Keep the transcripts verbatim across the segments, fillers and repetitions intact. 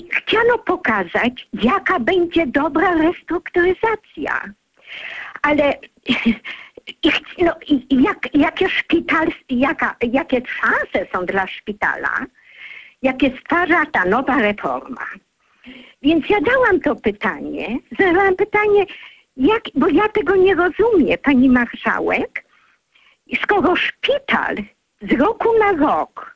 chciano pokazać, jaka będzie dobra restrukturyzacja. Ale no, jak, jakie szpital, jaka, jakie szanse są dla szpitala, jakie stwarza ta nowa reforma. Więc ja dałam to pytanie, zadałam pytanie, jak, bo ja tego nie rozumiem, pani marszałek, skoro szpital z roku na rok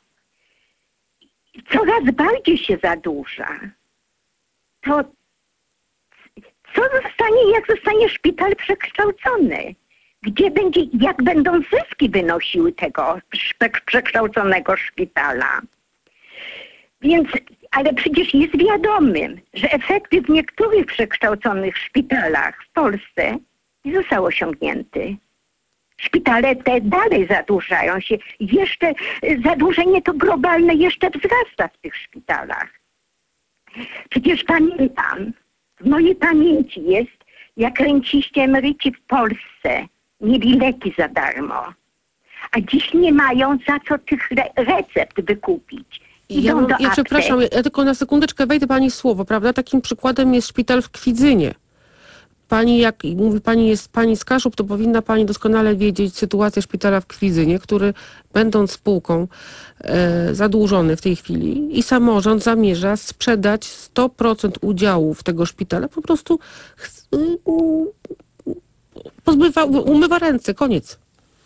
coraz bardziej się zadłuża, to co zostanie, jak zostanie szpital przekształcony? Gdzie będzie, jak będą zyski wynosiły tego przekształconego szpitala? Więc, ale przecież jest wiadomym, że efekty w niektórych przekształconych szpitalach w Polsce nie zostały osiągnięte. Szpitale te dalej zadłużają się. Jeszcze zadłużenie to globalne jeszcze wzrasta w tych szpitalach. Przecież pamiętam, w mojej pamięci jest, jak renciści emeryci w Polsce mieli leki za darmo, a dziś nie mają za co tych re recept wykupić. Ja, mam, ja przepraszam, ja tylko na sekundeczkę wejdę pani słowo, prawda? Takim przykładem jest szpital w Kwidzynie. Pani, jak mówi pani, jest pani z Kaszub, to powinna pani doskonale wiedzieć sytuację szpitala w Kwidzynie, który będąc spółką e, zadłużony w tej chwili i samorząd zamierza sprzedać sto procent udziałów tego szpitala, po prostu y, pozbywa, umywa ręce, koniec.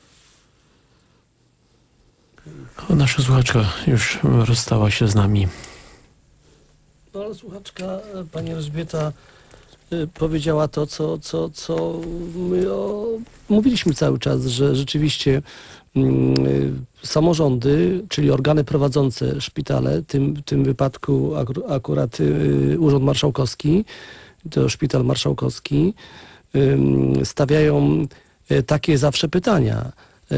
O, nasza słuchaczka już rozstała się z nami. No ale słuchaczka, pani Elżbieta, powiedziała to, co, co, co my o, mówiliśmy cały czas, że rzeczywiście mm, samorządy, czyli organy prowadzące szpitale, tym, w tym wypadku ak akurat y, Urząd Marszałkowski, to Szpital Marszałkowski, y, stawiają y, takie zawsze pytania.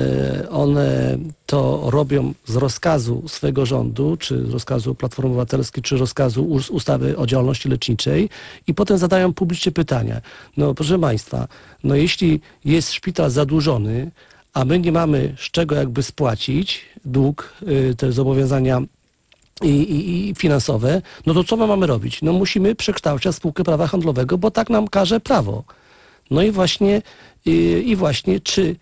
One to robią z rozkazu swego rządu, czy z rozkazu Platformy Obywatelskiej, czy rozkazu ustawy o działalności leczniczej i potem zadają publicznie pytania. No proszę państwa, no jeśli jest szpital zadłużony, a my nie mamy z czego jakby spłacić dług, te zobowiązania I, i, i finansowe, no to co my mamy robić? No musimy przekształcać spółkę prawa handlowego, bo tak nam każe prawo. No i właśnie, i, i właśnie czy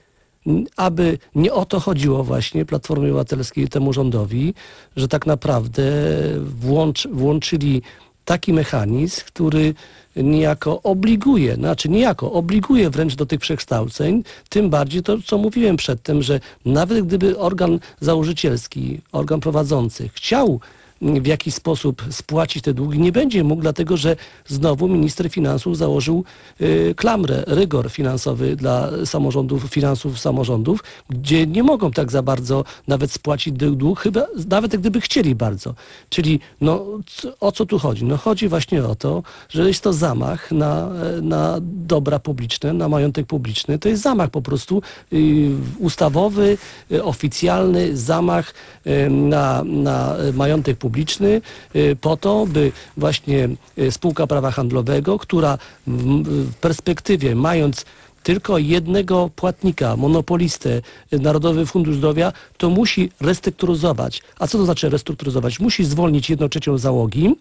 aby nie o to chodziło właśnie Platformie Obywatelskiej temu rządowi, że tak naprawdę włącz, włączyli taki mechanizm, który niejako obliguje, znaczy niejako obliguje wręcz do tych przekształceń, tym bardziej to, co mówiłem przedtem, że nawet gdyby organ założycielski, organ prowadzący chciał w jakiś sposób spłacić te długi, nie będzie mógł, dlatego że znowu minister finansów założył y, klamrę, rygor finansowy dla samorządów, finansów samorządów, gdzie nie mogą tak za bardzo nawet spłacić dług, chyba nawet gdyby chcieli bardzo. Czyli no, o co tu chodzi? No chodzi właśnie o to, że jest to zamach na, na dobra publiczne, na majątek publiczny. To jest zamach po prostu y, ustawowy, y, oficjalny zamach y, na, na majątek publiczny. publiczny po to, by właśnie spółka prawa handlowego, która w perspektywie, mając tylko jednego płatnika, monopolistę, Narodowy Fundusz Zdrowia, to musi restrukturyzować. A co to znaczy restrukturyzować? Musi zwolnić jedną trzecią załogi,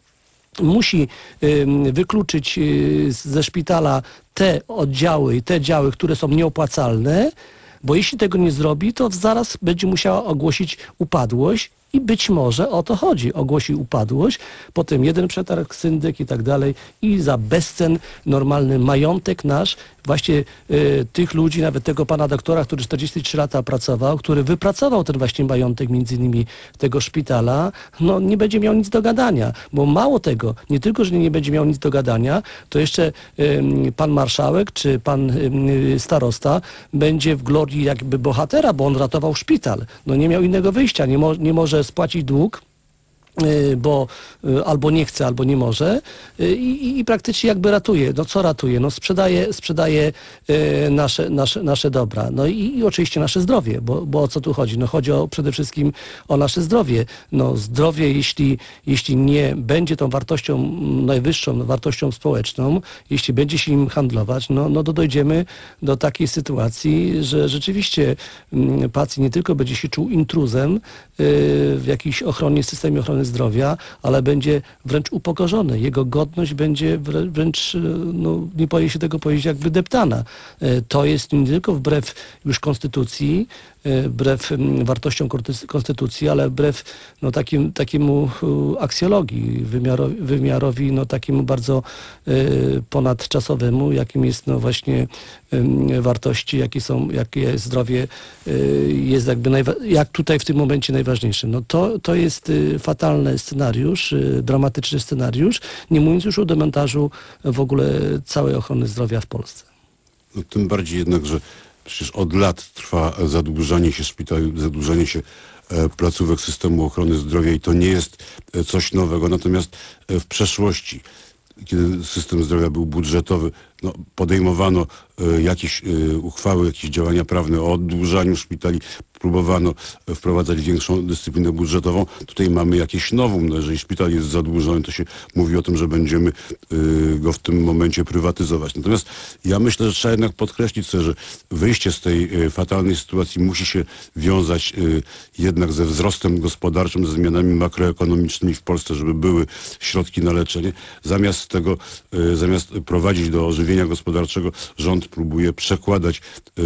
musi y, wykluczyć y, ze szpitala te oddziały i te działy, które są nieopłacalne, bo jeśli tego nie zrobi, to zaraz będzie musiała ogłosić upadłość. I być może o to chodzi. Ogłosi upadłość, potem jeden przetarg, syndyk i tak dalej i za bezcen normalny majątek nasz, właśnie y, tych ludzi, nawet tego pana doktora, który czterdzieści trzy lata pracował, który wypracował ten właśnie majątek między innymi tego szpitala, no nie będzie miał nic do gadania, bo mało tego, nie tylko, że nie będzie miał nic do gadania, to jeszcze y, pan marszałek czy pan y, starosta będzie w glorii jakby bohatera, bo on ratował szpital. No nie miał innego wyjścia, nie, mo nie może spłacić dług, bo albo nie chce, albo nie może i, i praktycznie jakby ratuje. No co ratuje? No sprzedaje, sprzedaje nasze, nasze, nasze dobra. No i, i oczywiście nasze zdrowie, bo, bo o co tu chodzi? No chodzi o, przede wszystkim o nasze zdrowie. No zdrowie, jeśli, jeśli nie będzie tą wartością najwyższą, wartością społeczną, jeśli będzie się im handlować, no, no to dojdziemy do takiej sytuacji, że rzeczywiście pacjent nie tylko będzie się czuł intruzem w jakiejś ochronie, systemie ochrony zdrowia, ale będzie wręcz upokorzony. Jego godność będzie wręcz, no, nie boję się tego powiedzieć, jakby deptana. To jest nie tylko wbrew już konstytucji, wbrew wartościom konstytucji, ale wbrew no, takim, takiemu aksjologii, wymiarowi, wymiarowi no, takiemu bardzo y, ponadczasowemu, jakim jest no, właśnie y, wartości, jakie są, jakie jest zdrowie, y, jest jakby najwa- jak tutaj w tym momencie najważniejsze. No, to, to jest y, fatalny scenariusz, y, dramatyczny scenariusz, nie mówiąc już o demontażu w ogóle całej ochrony zdrowia w Polsce. No, tym bardziej jednak, że przecież od lat trwa zadłużanie się szpitali, zadłużanie się e, placówek systemu ochrony zdrowia i to nie jest e, coś nowego. Natomiast e, w przeszłości, kiedy system zdrowia był budżetowy, no, podejmowano e, jakieś e, uchwały, jakieś działania prawne o oddłużaniu szpitali, próbowano e, wprowadzać większą dyscyplinę budżetową. Tutaj mamy jakieś nowum. No, jeżeli szpital jest zadłużony, to się mówi o tym, że będziemy e, go w tym momencie prywatyzować. Natomiast ja myślę, że trzeba jednak podkreślić sobie, że wyjście z tej e, fatalnej sytuacji musi się wiązać e, jednak ze wzrostem gospodarczym, ze zmianami makroekonomicznymi w Polsce, żeby były środki na leczenie. Zamiast tego, e, zamiast prowadzić do ożywienia gospodarczego, rząd próbuje przekładać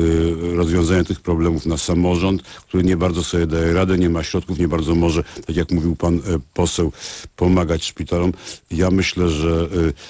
y, rozwiązania tych problemów na samorząd, który nie bardzo sobie daje radę, nie ma środków, nie bardzo może, tak jak mówił pan y, poseł, pomagać szpitalom. Ja myślę, że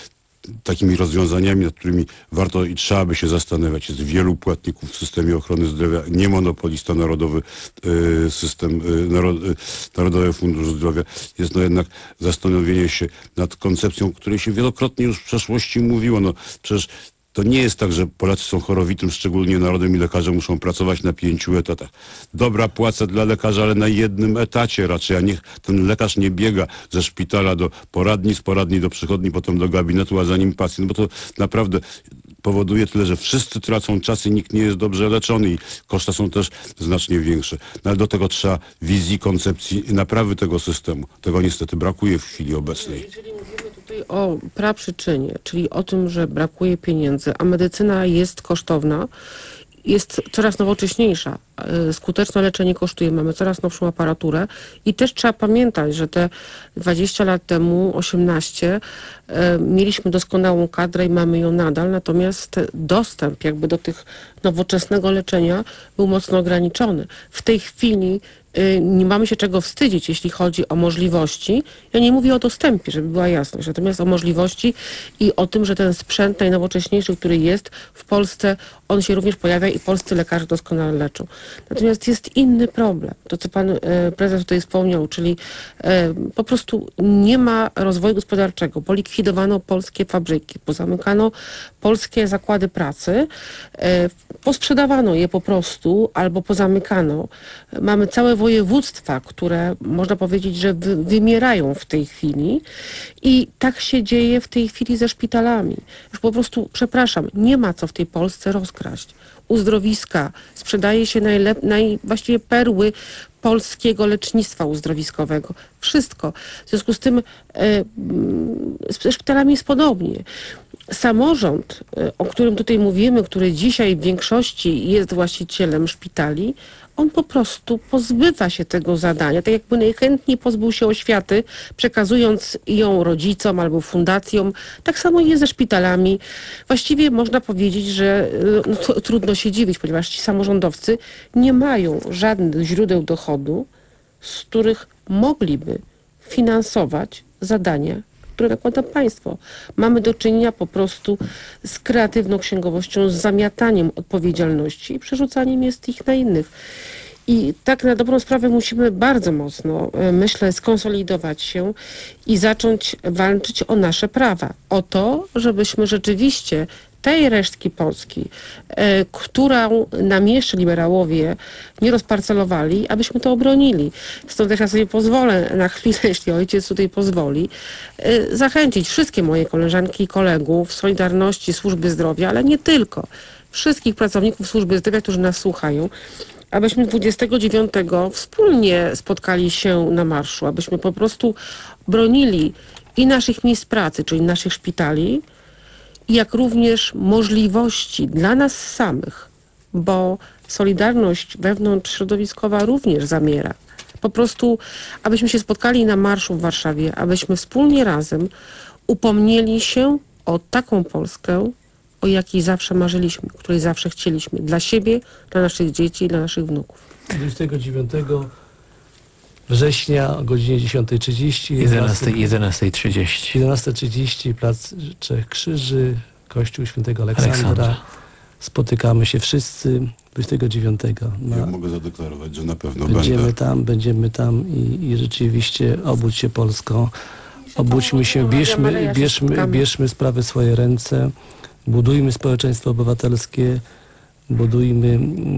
y, takimi rozwiązaniami, nad którymi warto i trzeba by się zastanawiać, jest wielu płatników w systemie ochrony zdrowia, nie monopolista narodowy y, system, y, narod, y, Narodowy Fundusz Zdrowia. Jest no jednak zastanowienie się nad koncepcją, o której się wielokrotnie już w przeszłości mówiło. No przecież to nie jest tak, że Polacy są chorowitym, szczególnie narodem i lekarze muszą pracować na pięciu etatach. Dobra płaca dla lekarza, ale na jednym etacie raczej, a niech ten lekarz nie biega ze szpitala do poradni, z poradni do przychodni, potem do gabinetu, a za nim pacjent, bo to naprawdę powoduje tyle, że wszyscy tracą czas i nikt nie jest dobrze leczony i koszta są też znacznie większe. No ale do tego trzeba wizji, koncepcji i naprawy tego systemu. Tego niestety brakuje w chwili obecnej. Jeżeli mówimy tutaj o praprzyczynie, czyli o tym, że brakuje pieniędzy, a medycyna jest kosztowna, jest coraz nowocześniejsza. Skuteczne leczenie kosztuje, mamy coraz nowszą aparaturę i też trzeba pamiętać, że te dwadzieścia lat temu, osiemnaście, e, mieliśmy doskonałą kadrę i mamy ją nadal, natomiast dostęp jakby do tych nowoczesnego leczenia był mocno ograniczony. W tej chwili y, nie mamy się czego wstydzić, jeśli chodzi o możliwości. Ja nie mówię o dostępie, żeby była jasność, natomiast o możliwości i o tym, że ten sprzęt najnowocześniejszy, który jest w Polsce, on się również pojawia i polscy lekarze doskonale leczą. Natomiast jest inny problem. To, co pan e, prezes tutaj wspomniał, czyli e, po prostu nie ma rozwoju gospodarczego. Polikwidowano polskie fabryki, pozamykano polskie zakłady pracy, e, posprzedawano je po prostu albo pozamykano. Mamy całe województwa, które można powiedzieć, że wy, wymierają w tej chwili i tak się dzieje w tej chwili ze szpitalami. Już po prostu, przepraszam, nie ma co w tej Polsce rozkraść. Uzdrowiska, sprzedaje się najlep- naj, właściwie perły polskiego lecznictwa uzdrowiskowego. Wszystko. W związku z tym e, ze szpitalami jest podobnie. Samorząd, e, o którym tutaj mówimy, który dzisiaj w większości jest właścicielem szpitali, on po prostu pozbywa się tego zadania, tak jakby najchętniej pozbył się oświaty, przekazując ją rodzicom albo fundacjom. Tak samo jest ze szpitalami. Właściwie można powiedzieć, że no, to, trudno się dziwić, ponieważ ci samorządowcy nie mają żadnych źródeł dochodu, z których mogliby finansować zadania, które nakłada państwo. Mamy do czynienia po prostu z kreatywną księgowością, z zamiataniem odpowiedzialności i przerzucaniem jest ich na innych. I tak na dobrą sprawę musimy bardzo mocno, myślę, skonsolidować się i zacząć walczyć o nasze prawa. O to, żebyśmy rzeczywiście tej resztki Polski, e, którą nam jeszcze liberałowie nie rozparcelowali, abyśmy to obronili. Stąd też ja sobie pozwolę na chwilę, jeśli ojciec tutaj pozwoli, e, zachęcić wszystkie moje koleżanki i kolegów Solidarności, Służby Zdrowia, ale nie tylko, wszystkich pracowników Służby Zdrowia, którzy nas słuchają, abyśmy dwudziestego dziewiątego wspólnie spotkali się na marszu, abyśmy po prostu bronili i naszych miejsc pracy, czyli naszych szpitali, jak również możliwości dla nas samych, bo solidarność wewnątrzśrodowiskowa również zamiera. po prostu, abyśmy się spotkali na marszu w Warszawie, abyśmy wspólnie razem upomnieli się o taką Polskę, o jakiej zawsze marzyliśmy, której zawsze chcieliśmy. Dla siebie, dla naszych dzieci, dla naszych wnuków. dwudziestego dziewiątego września o godzinie dziesiątej trzydzieści. jedenasta trzydzieści. jedenasta trzydzieści, Plac Trzech Krzyży, Kościół Świętego Aleksandra. Aleksandra. Spotykamy się wszyscy dwudziestego dziewiątego. Na, Ja mogę zadeklarować, że na pewno będziemy będę. tam, będziemy tam i, i rzeczywiście obudź się Polsko. Obudźmy się, bierzmy, bierzmy, bierzmy sprawy w swoje ręce, budujmy społeczeństwo obywatelskie, budujmy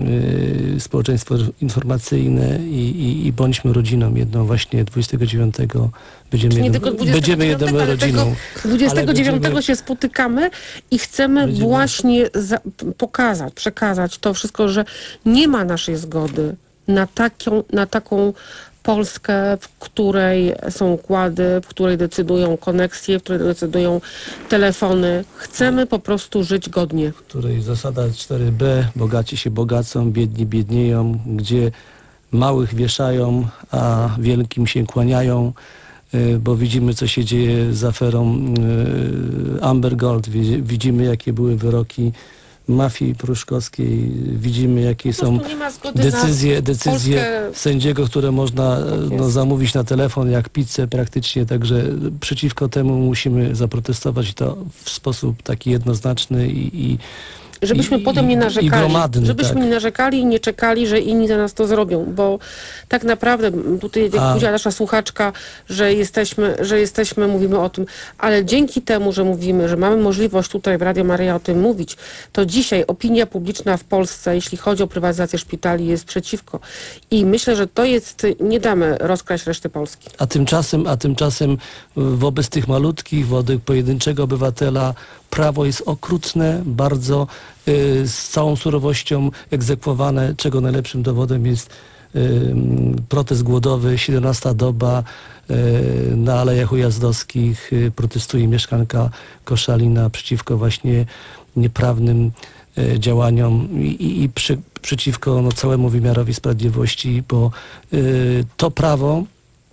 y, społeczeństwo informacyjne i, i, i bądźmy rodziną jedną. Właśnie dwudziestego dziewiątego będziemy, Nie jedną, tylko dwudziestego będziemy jedną dziewiątego, ale rodziną. tego dwudziestego dziewiątego będziemy- się spotykamy i chcemy Będziemy- właśnie za, pokazać, przekazać to wszystko, że nie ma naszej zgody na taką, na taką Polskę, w której są układy, w której decydują koneksje, w której decydują telefony. Chcemy po prostu żyć godnie. w której zasada cztery B, bogaci się bogacą, biedni biednieją, gdzie małych wieszają, a wielkim się kłaniają, y, bo widzimy, co się dzieje z aferą y, Amber Gold, Wi- widzimy, jakie były wyroki mafii pruszkowskiej, widzimy, jakie Po są prostu nie ma zgody decyzje, na decyzje Polskę. sędziego, które można e, no, jest. zamówić na telefon, jak pizzę praktycznie, także przeciwko temu musimy zaprotestować i to w sposób taki jednoznaczny i, i Żebyśmy i- potem nie i- i narzekali, gromadny, żebyśmy tak. nie narzekali i nie czekali, że inni za nas to zrobią, bo tak naprawdę tutaj, jak A- powiedziała nasza słuchaczka, że jesteśmy, że jesteśmy, mówimy o tym, ale dzięki temu, że mówimy, że mamy możliwość tutaj w Radio Maryja o tym mówić, to dzisiaj opinia publiczna w Polsce, jeśli chodzi o prywatyzację szpitali, jest przeciwko. I myślę, że to jest, nie damy rozkraść reszty Polski. A tymczasem, a tymczasem wobec tych malutkich, wobec pojedynczego obywatela prawo jest okrutne, bardzo y, z całą surowością egzekwowane, czego najlepszym dowodem jest y, protest głodowy, siedemnasta doba y, na Alejach Ujazdowskich y, protestuje mieszkanka Koszalina przeciwko właśnie nieprawnym y, działaniom i, i, i przy, przeciwko no, całemu wymiarowi sprawiedliwości, bo y, to prawo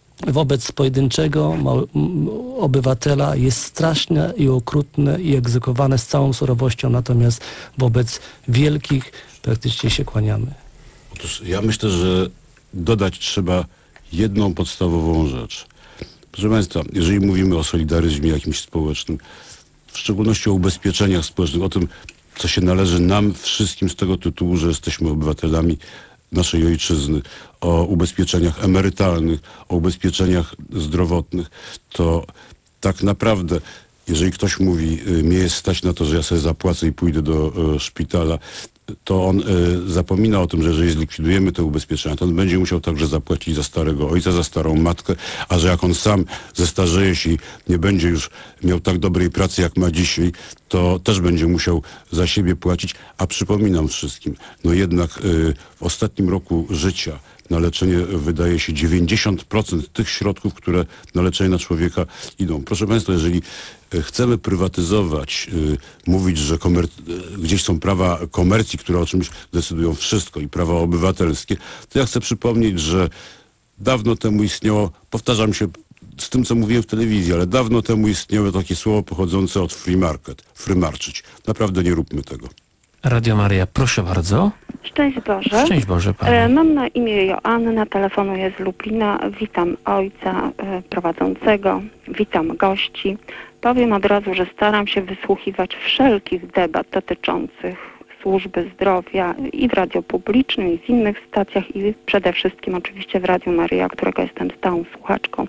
wobec pojedynczego ma- m- obywatela jest straszne i okrutne i egzekwowane z całą surowością, natomiast wobec wielkich praktycznie się kłaniamy. Otóż ja myślę, że dodać trzeba jedną podstawową rzecz. Proszę Państwa, jeżeli mówimy o solidaryzmie jakimś społecznym, w szczególności o ubezpieczeniach społecznych, o tym, co się należy nam wszystkim z tego tytułu, że jesteśmy obywatelami naszej ojczyzny, o ubezpieczeniach emerytalnych, o ubezpieczeniach zdrowotnych, to tak naprawdę, jeżeli ktoś mówi, y, mnie jest stać na to, że ja sobie zapłacę i pójdę do y, szpitala, to on y, zapomina o tym, że jeżeli zlikwidujemy te ubezpieczenia, to on będzie musiał także zapłacić za starego ojca, za starą matkę, a że jak on sam zestarzeje się i nie będzie już miał tak dobrej pracy, jak ma dzisiaj, to też będzie musiał za siebie płacić. A przypominam wszystkim, no jednak y, w ostatnim roku życia na leczenie wydaje się dziewięćdziesiąt procent tych środków, które na leczenie na człowieka idą. Proszę Państwa, jeżeli e, chcemy prywatyzować, y, mówić, że komer- y, gdzieś są prawa komercji, które o czymś decydują wszystko i prawa obywatelskie, to ja chcę przypomnieć, że dawno temu istniało, powtarzam się z tym, co mówiłem w telewizji, ale dawno temu istniało takie słowo pochodzące od free market, frymarczyć. Naprawdę nie róbmy tego. Radio Maryja, proszę bardzo. Szczęść Boże. Szczęść Boże E, Pani. Mam na imię Joanna, telefonuję z Lublina. Witam ojca e, prowadzącego, witam gości. Powiem od razu, że staram się wysłuchiwać wszelkich debat dotyczących służby zdrowia i w radiu publicznym, i w innych stacjach, i przede wszystkim oczywiście w Radiu Maryja, którego jestem stałą słuchaczką.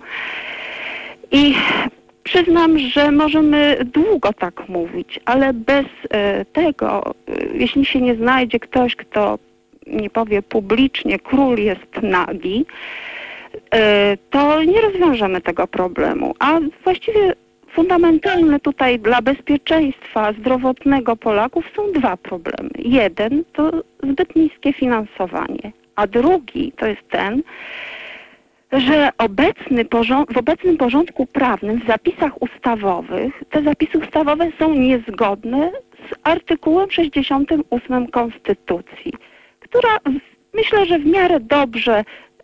I przyznam, że możemy długo tak mówić, ale bez e, tego, e, jeśli się nie znajdzie ktoś, kto nie powie publicznie, król jest nagi, e, to nie rozwiążemy tego problemu. A właściwie fundamentalne tutaj dla bezpieczeństwa zdrowotnego Polaków są dwa problemy. Jeden to zbyt niskie finansowanie, a drugi to jest ten, że obecny porząd- w obecnym porządku prawnym, w zapisach ustawowych, te zapisy ustawowe są niezgodne z artykułem sześćdziesiątym ósmym Konstytucji, która w, myślę, że w miarę dobrze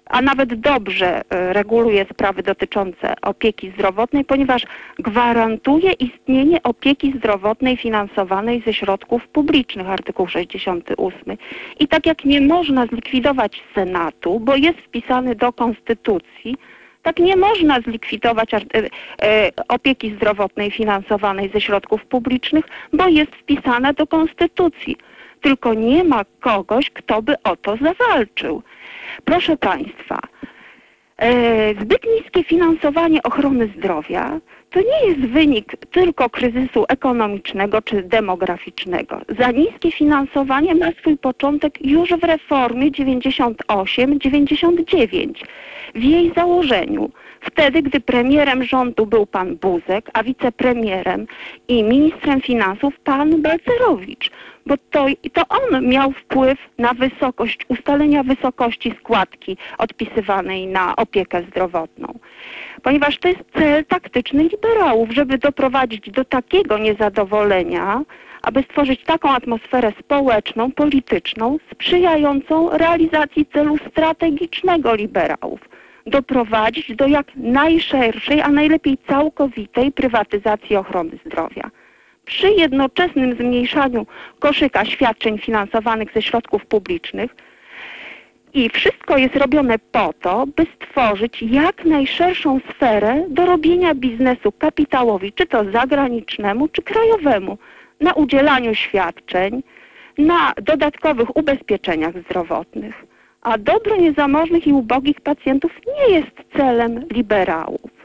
a nawet dobrze reguluje sprawy dotyczące opieki zdrowotnej, ponieważ gwarantuje istnienie opieki zdrowotnej finansowanej ze środków publicznych, artykuł sześćdziesiąty ósmy. I tak jak nie można zlikwidować Senatu, bo jest wpisany do Konstytucji, tak nie można zlikwidować opieki zdrowotnej finansowanej ze środków publicznych, bo jest wpisana do Konstytucji. Tylko nie ma kogoś, kto by o to zawalczył. Proszę Państwa, e, zbyt niskie finansowanie ochrony zdrowia to nie jest wynik tylko kryzysu ekonomicznego czy demograficznego. Za niskie finansowanie ma swój początek już w reformie dziewięćdziesiąt osiem dziewięćdziesiąt dziewięć. W jej założeniu, wtedy gdy premierem rządu był pan Buzek, a wicepremierem i ministrem finansów pan Balcerowicz, bo to, to on miał wpływ na wysokość, ustalenia wysokości składki odpisywanej na opiekę zdrowotną. Ponieważ to jest cel taktyczny liberałów, żeby doprowadzić do takiego niezadowolenia, aby stworzyć taką atmosferę społeczną, polityczną, sprzyjającą realizacji celu strategicznego liberałów. Doprowadzić do jak najszerszej, a najlepiej całkowitej prywatyzacji ochrony zdrowia. Przy jednoczesnym zmniejszaniu koszyka świadczeń finansowanych ze środków publicznych i wszystko jest robione po to, by stworzyć jak najszerszą sferę do robienia biznesu kapitałowi, czy to zagranicznemu, czy krajowemu, na udzielaniu świadczeń, na dodatkowych ubezpieczeniach zdrowotnych. A dobro niezamożnych i ubogich pacjentów nie jest celem liberałów.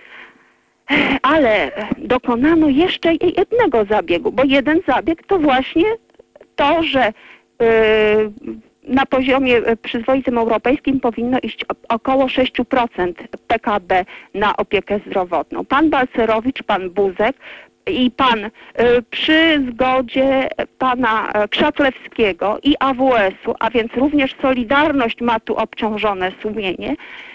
Ale dokonano jeszcze jednego zabiegu, bo jeden zabieg to właśnie to, że yy, na poziomie przyzwoitym europejskim powinno iść około sześć procent P K B na opiekę zdrowotną. Pan Balcerowicz, pan Buzek i pan y, przy zgodzie pana Krzaklewskiego i A W S-u, a więc również Solidarność ma tu obciążone sumienie,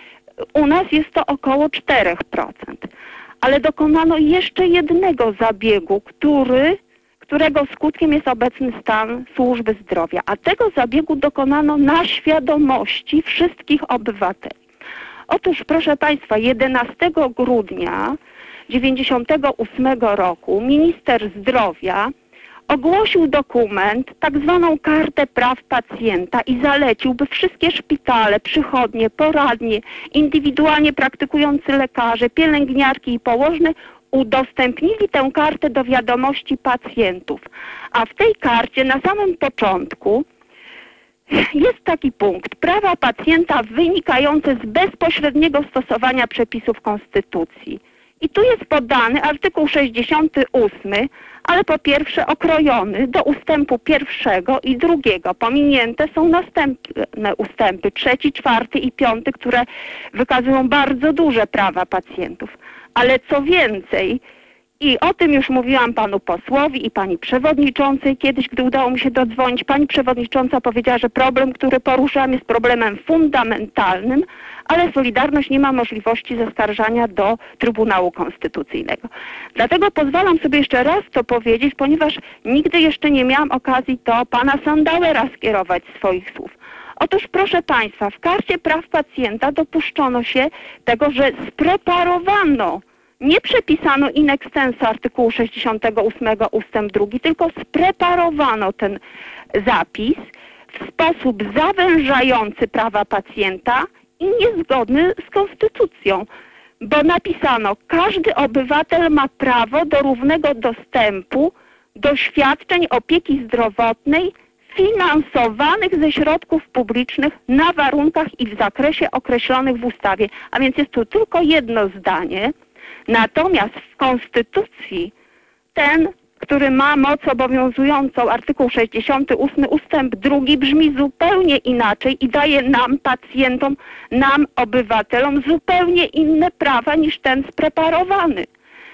u nas jest to około cztery procent. Ale dokonano jeszcze jednego zabiegu, który, którego skutkiem jest obecny stan służby zdrowia. A tego zabiegu dokonano na świadomości wszystkich obywateli. Otóż, proszę Państwa, jedenastego grudnia tysiąc dziewięćset dziewięćdziesiątego ósmego roku minister zdrowia ogłosił dokument, tak zwaną kartę praw pacjenta i zalecił, by wszystkie szpitale, przychodnie, poradnie, indywidualnie praktykujący lekarze, pielęgniarki i położne udostępnili tę kartę do wiadomości pacjentów. A w tej karcie na samym początku jest taki punkt: prawa pacjenta wynikające z bezpośredniego stosowania przepisów Konstytucji. I tu jest podany artykuł sześćdziesiąty ósmy, ale po pierwsze okrojony do ustępu pierwszego i drugiego. Pominięte są następne ustępy, trzeci, czwarty i piąty, które wykazują bardzo duże prawa pacjentów. Ale co więcej, i o tym już mówiłam panu posłowi i pani przewodniczącej kiedyś, gdy udało mi się dodzwonić, pani przewodnicząca powiedziała, że problem, który poruszam, jest problemem fundamentalnym, ale Solidarność nie ma możliwości zaskarżania do Trybunału Konstytucyjnego. Dlatego pozwalam sobie jeszcze raz to powiedzieć, ponieważ nigdy jeszcze nie miałam okazji do pana Sandauera skierować swoich słów. Otóż, proszę Państwa, w karcie praw pacjenta dopuszczono się tego, że spreparowano, nie przepisano in extenso artykułu sześćdziesiątego ósmego ustęp drugi, tylko spreparowano ten zapis w sposób zawężający prawa pacjenta i niezgodny z konstytucją, bo napisano: każdy obywatel ma prawo do równego dostępu do świadczeń opieki zdrowotnej finansowanych ze środków publicznych na warunkach i w zakresie określonych w ustawie. A więc jest tu tylko jedno zdanie. Natomiast w Konstytucji ten, który ma moc obowiązującą, artykuł sześćdziesiąty ósmy ustęp drugi, brzmi zupełnie inaczej i daje nam, pacjentom, nam, obywatelom, zupełnie inne prawa niż ten spreparowany.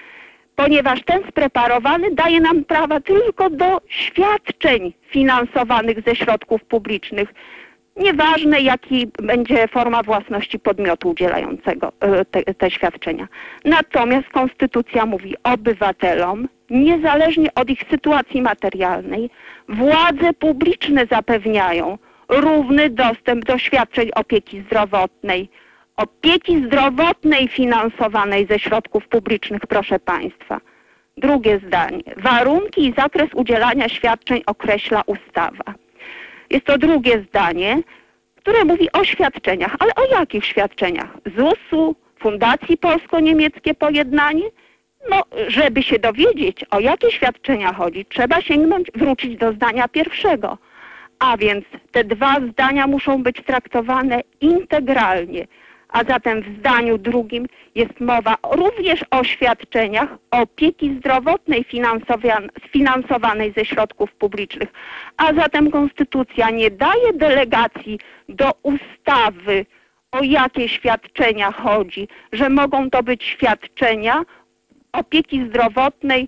Ponieważ ten spreparowany daje nam prawa tylko do świadczeń finansowanych ze środków publicznych. Nieważne, jaki będzie forma własności podmiotu udzielającego te, te świadczenia. Natomiast Konstytucja mówi obywatelom, niezależnie od ich sytuacji materialnej, władze publiczne zapewniają równy dostęp do świadczeń opieki zdrowotnej. Opieki zdrowotnej finansowanej ze środków publicznych, proszę Państwa. Drugie zdanie. Warunki i zakres udzielania świadczeń określa ustawa. Jest to drugie zdanie, które mówi o świadczeniach. Ale o jakich świadczeniach? zusu, Fundacji Polsko-Niemieckie Pojednanie? No, żeby się dowiedzieć, o jakie świadczenia chodzi, trzeba sięgnąć, wrócić do zdania pierwszego. A więc te dwa zdania muszą być traktowane integralnie. A zatem w zdaniu drugim jest mowa również o świadczeniach opieki zdrowotnej finansowanej ze środków publicznych. A zatem Konstytucja nie daje delegacji do ustawy, o jakie świadczenia chodzi, że mogą to być świadczenia opieki zdrowotnej,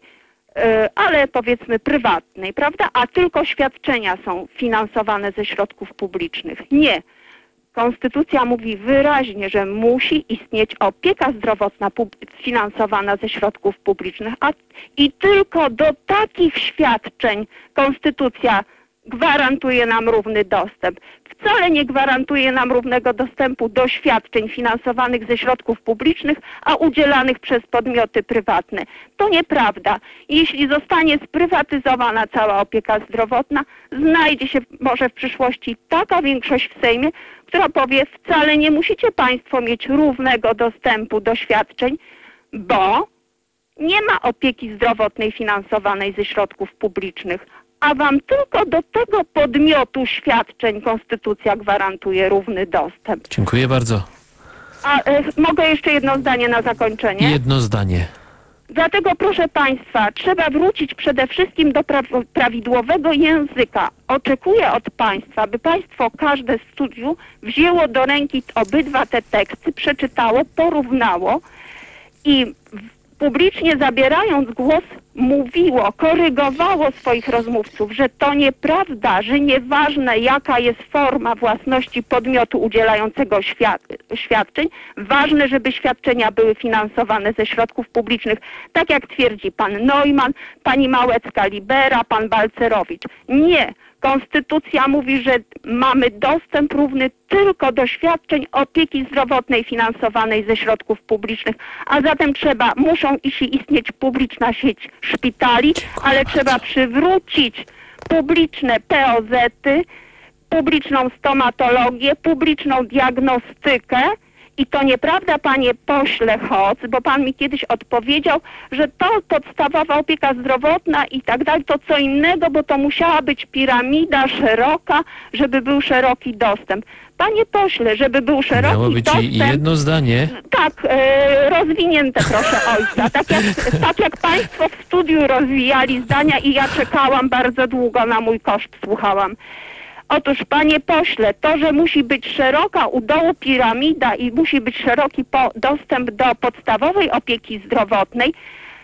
ale powiedzmy prywatnej, prawda? A tylko świadczenia są finansowane ze środków publicznych. Nie. Konstytucja mówi wyraźnie, że musi istnieć opieka zdrowotna finansowana ze środków publicznych, a i tylko do takich świadczeń Konstytucja gwarantuje nam równy dostęp. Wcale nie gwarantuje nam równego dostępu do świadczeń finansowanych ze środków publicznych, a udzielanych przez podmioty prywatne. To nieprawda. Jeśli zostanie sprywatyzowana cała opieka zdrowotna, znajdzie się może w przyszłości taka większość w Sejmie, która powie, wcale nie musicie Państwo mieć równego dostępu do świadczeń, bo nie ma opieki zdrowotnej finansowanej ze środków publicznych, a wam tylko do tego podmiotu świadczeń Konstytucja gwarantuje równy dostęp. Dziękuję bardzo. A e, mogę jeszcze jedno zdanie na zakończenie? Jedno zdanie. Dlatego, proszę Państwa, trzeba wrócić przede wszystkim do pra- prawidłowego języka. Oczekuję od Państwa, by Państwo każde studium wzięło do ręki obydwa te teksty, przeczytało, porównało i publicznie zabierając głos mówiło, korygowało swoich rozmówców, że to nieprawda, że nieważne jaka jest forma własności podmiotu udzielającego świad- świadczeń, ważne, żeby świadczenia były finansowane ze środków publicznych, tak jak twierdzi pan Neumann, pani Małecka-Libera, pan Balcerowicz. Nie. Konstytucja mówi, że mamy dostęp równy tylko do świadczeń opieki zdrowotnej finansowanej ze środków publicznych, a zatem trzeba, muszą istnieć publiczna sieć szpitali, ale trzeba przywrócić publiczne P O Z-y, publiczną stomatologię, publiczną diagnostykę. I to nieprawda, panie pośle Hoc, bo pan mi kiedyś odpowiedział, że to podstawowa opieka zdrowotna i tak dalej, to co innego, bo to musiała być piramida szeroka, żeby był szeroki dostęp. Panie pośle, żeby był szeroki Miało być dostęp... jedno zdanie. Tak, e, rozwinięte proszę ojca. Tak jak, tak jak państwo w studiu rozwijali zdania i ja czekałam bardzo długo, na mój koszt słuchałam. Otóż, panie pośle, to, że musi być szeroka u dołu piramida i musi być szeroki po, dostęp do podstawowej opieki zdrowotnej,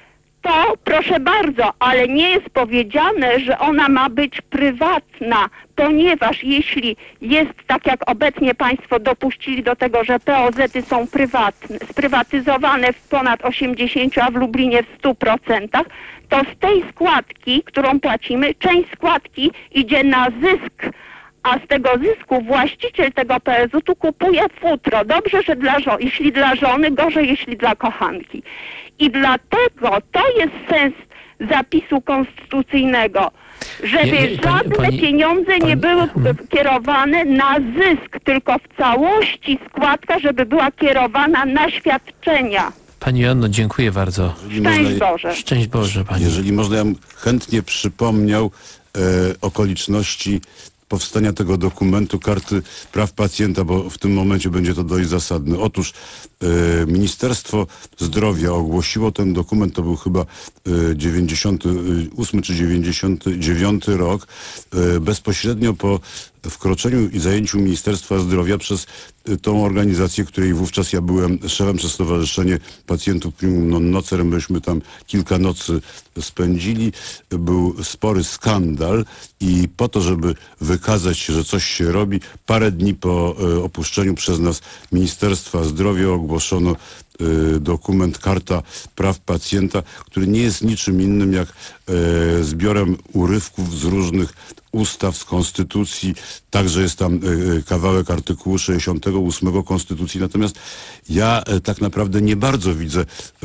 to proszę bardzo, ale nie jest powiedziane, że ona ma być prywatna, ponieważ jeśli jest, tak jak obecnie państwo dopuścili do tego, że P O Z-y są prywatne, sprywatyzowane w ponad osiemdziesięciu, a w Lublinie w stu procentach, to z tej składki, którą płacimy, część składki idzie na zysk, a z tego zysku właściciel tego P S U-tu kupuje futro. Dobrze, że dla żony, jeśli dla żony, gorzej, jeśli dla kochanki. I dlatego to jest sens zapisu konstytucyjnego, żeby Nie, nie, pani- żadne pani- pieniądze nie pani- były hmm. kierowane na zysk, tylko w całości składka, żeby była kierowana na świadczenia. Pani Joanno, dziękuję bardzo. Jeżeli Szczęść można, Boże. Szczęść Boże, pani. jeżeli można, ja bym chętnie przypomniał e, okoliczności powstania tego dokumentu Karty Praw Pacjenta, bo w tym momencie będzie to dość zasadne. Otóż e, Ministerstwo Zdrowia ogłosiło ten dokument, to był chyba e, dziewięćdziesiąty ósmy czy dziewięćdziesiąty dziewiąty rok, e, bezpośrednio po wkroczeniu i zajęciu Ministerstwa Zdrowia przez y, tą organizację, której wówczas ja byłem szefem, przez Stowarzyszenie Pacjentów Primum Non Nocerem, myśmy tam kilka nocy spędzili. Był spory skandal i po to, żeby wykazać się, że coś się robi, parę dni po y, opuszczeniu przez nas Ministerstwa Zdrowia ogłoszono y, dokument, karta praw pacjenta, który nie jest niczym innym jak y, zbiorem urywków z różnych ustaw, z konstytucji, także jest tam y, kawałek artykułu sześćdziesiątego ósmego konstytucji, natomiast ja y, tak naprawdę nie bardzo widzę y,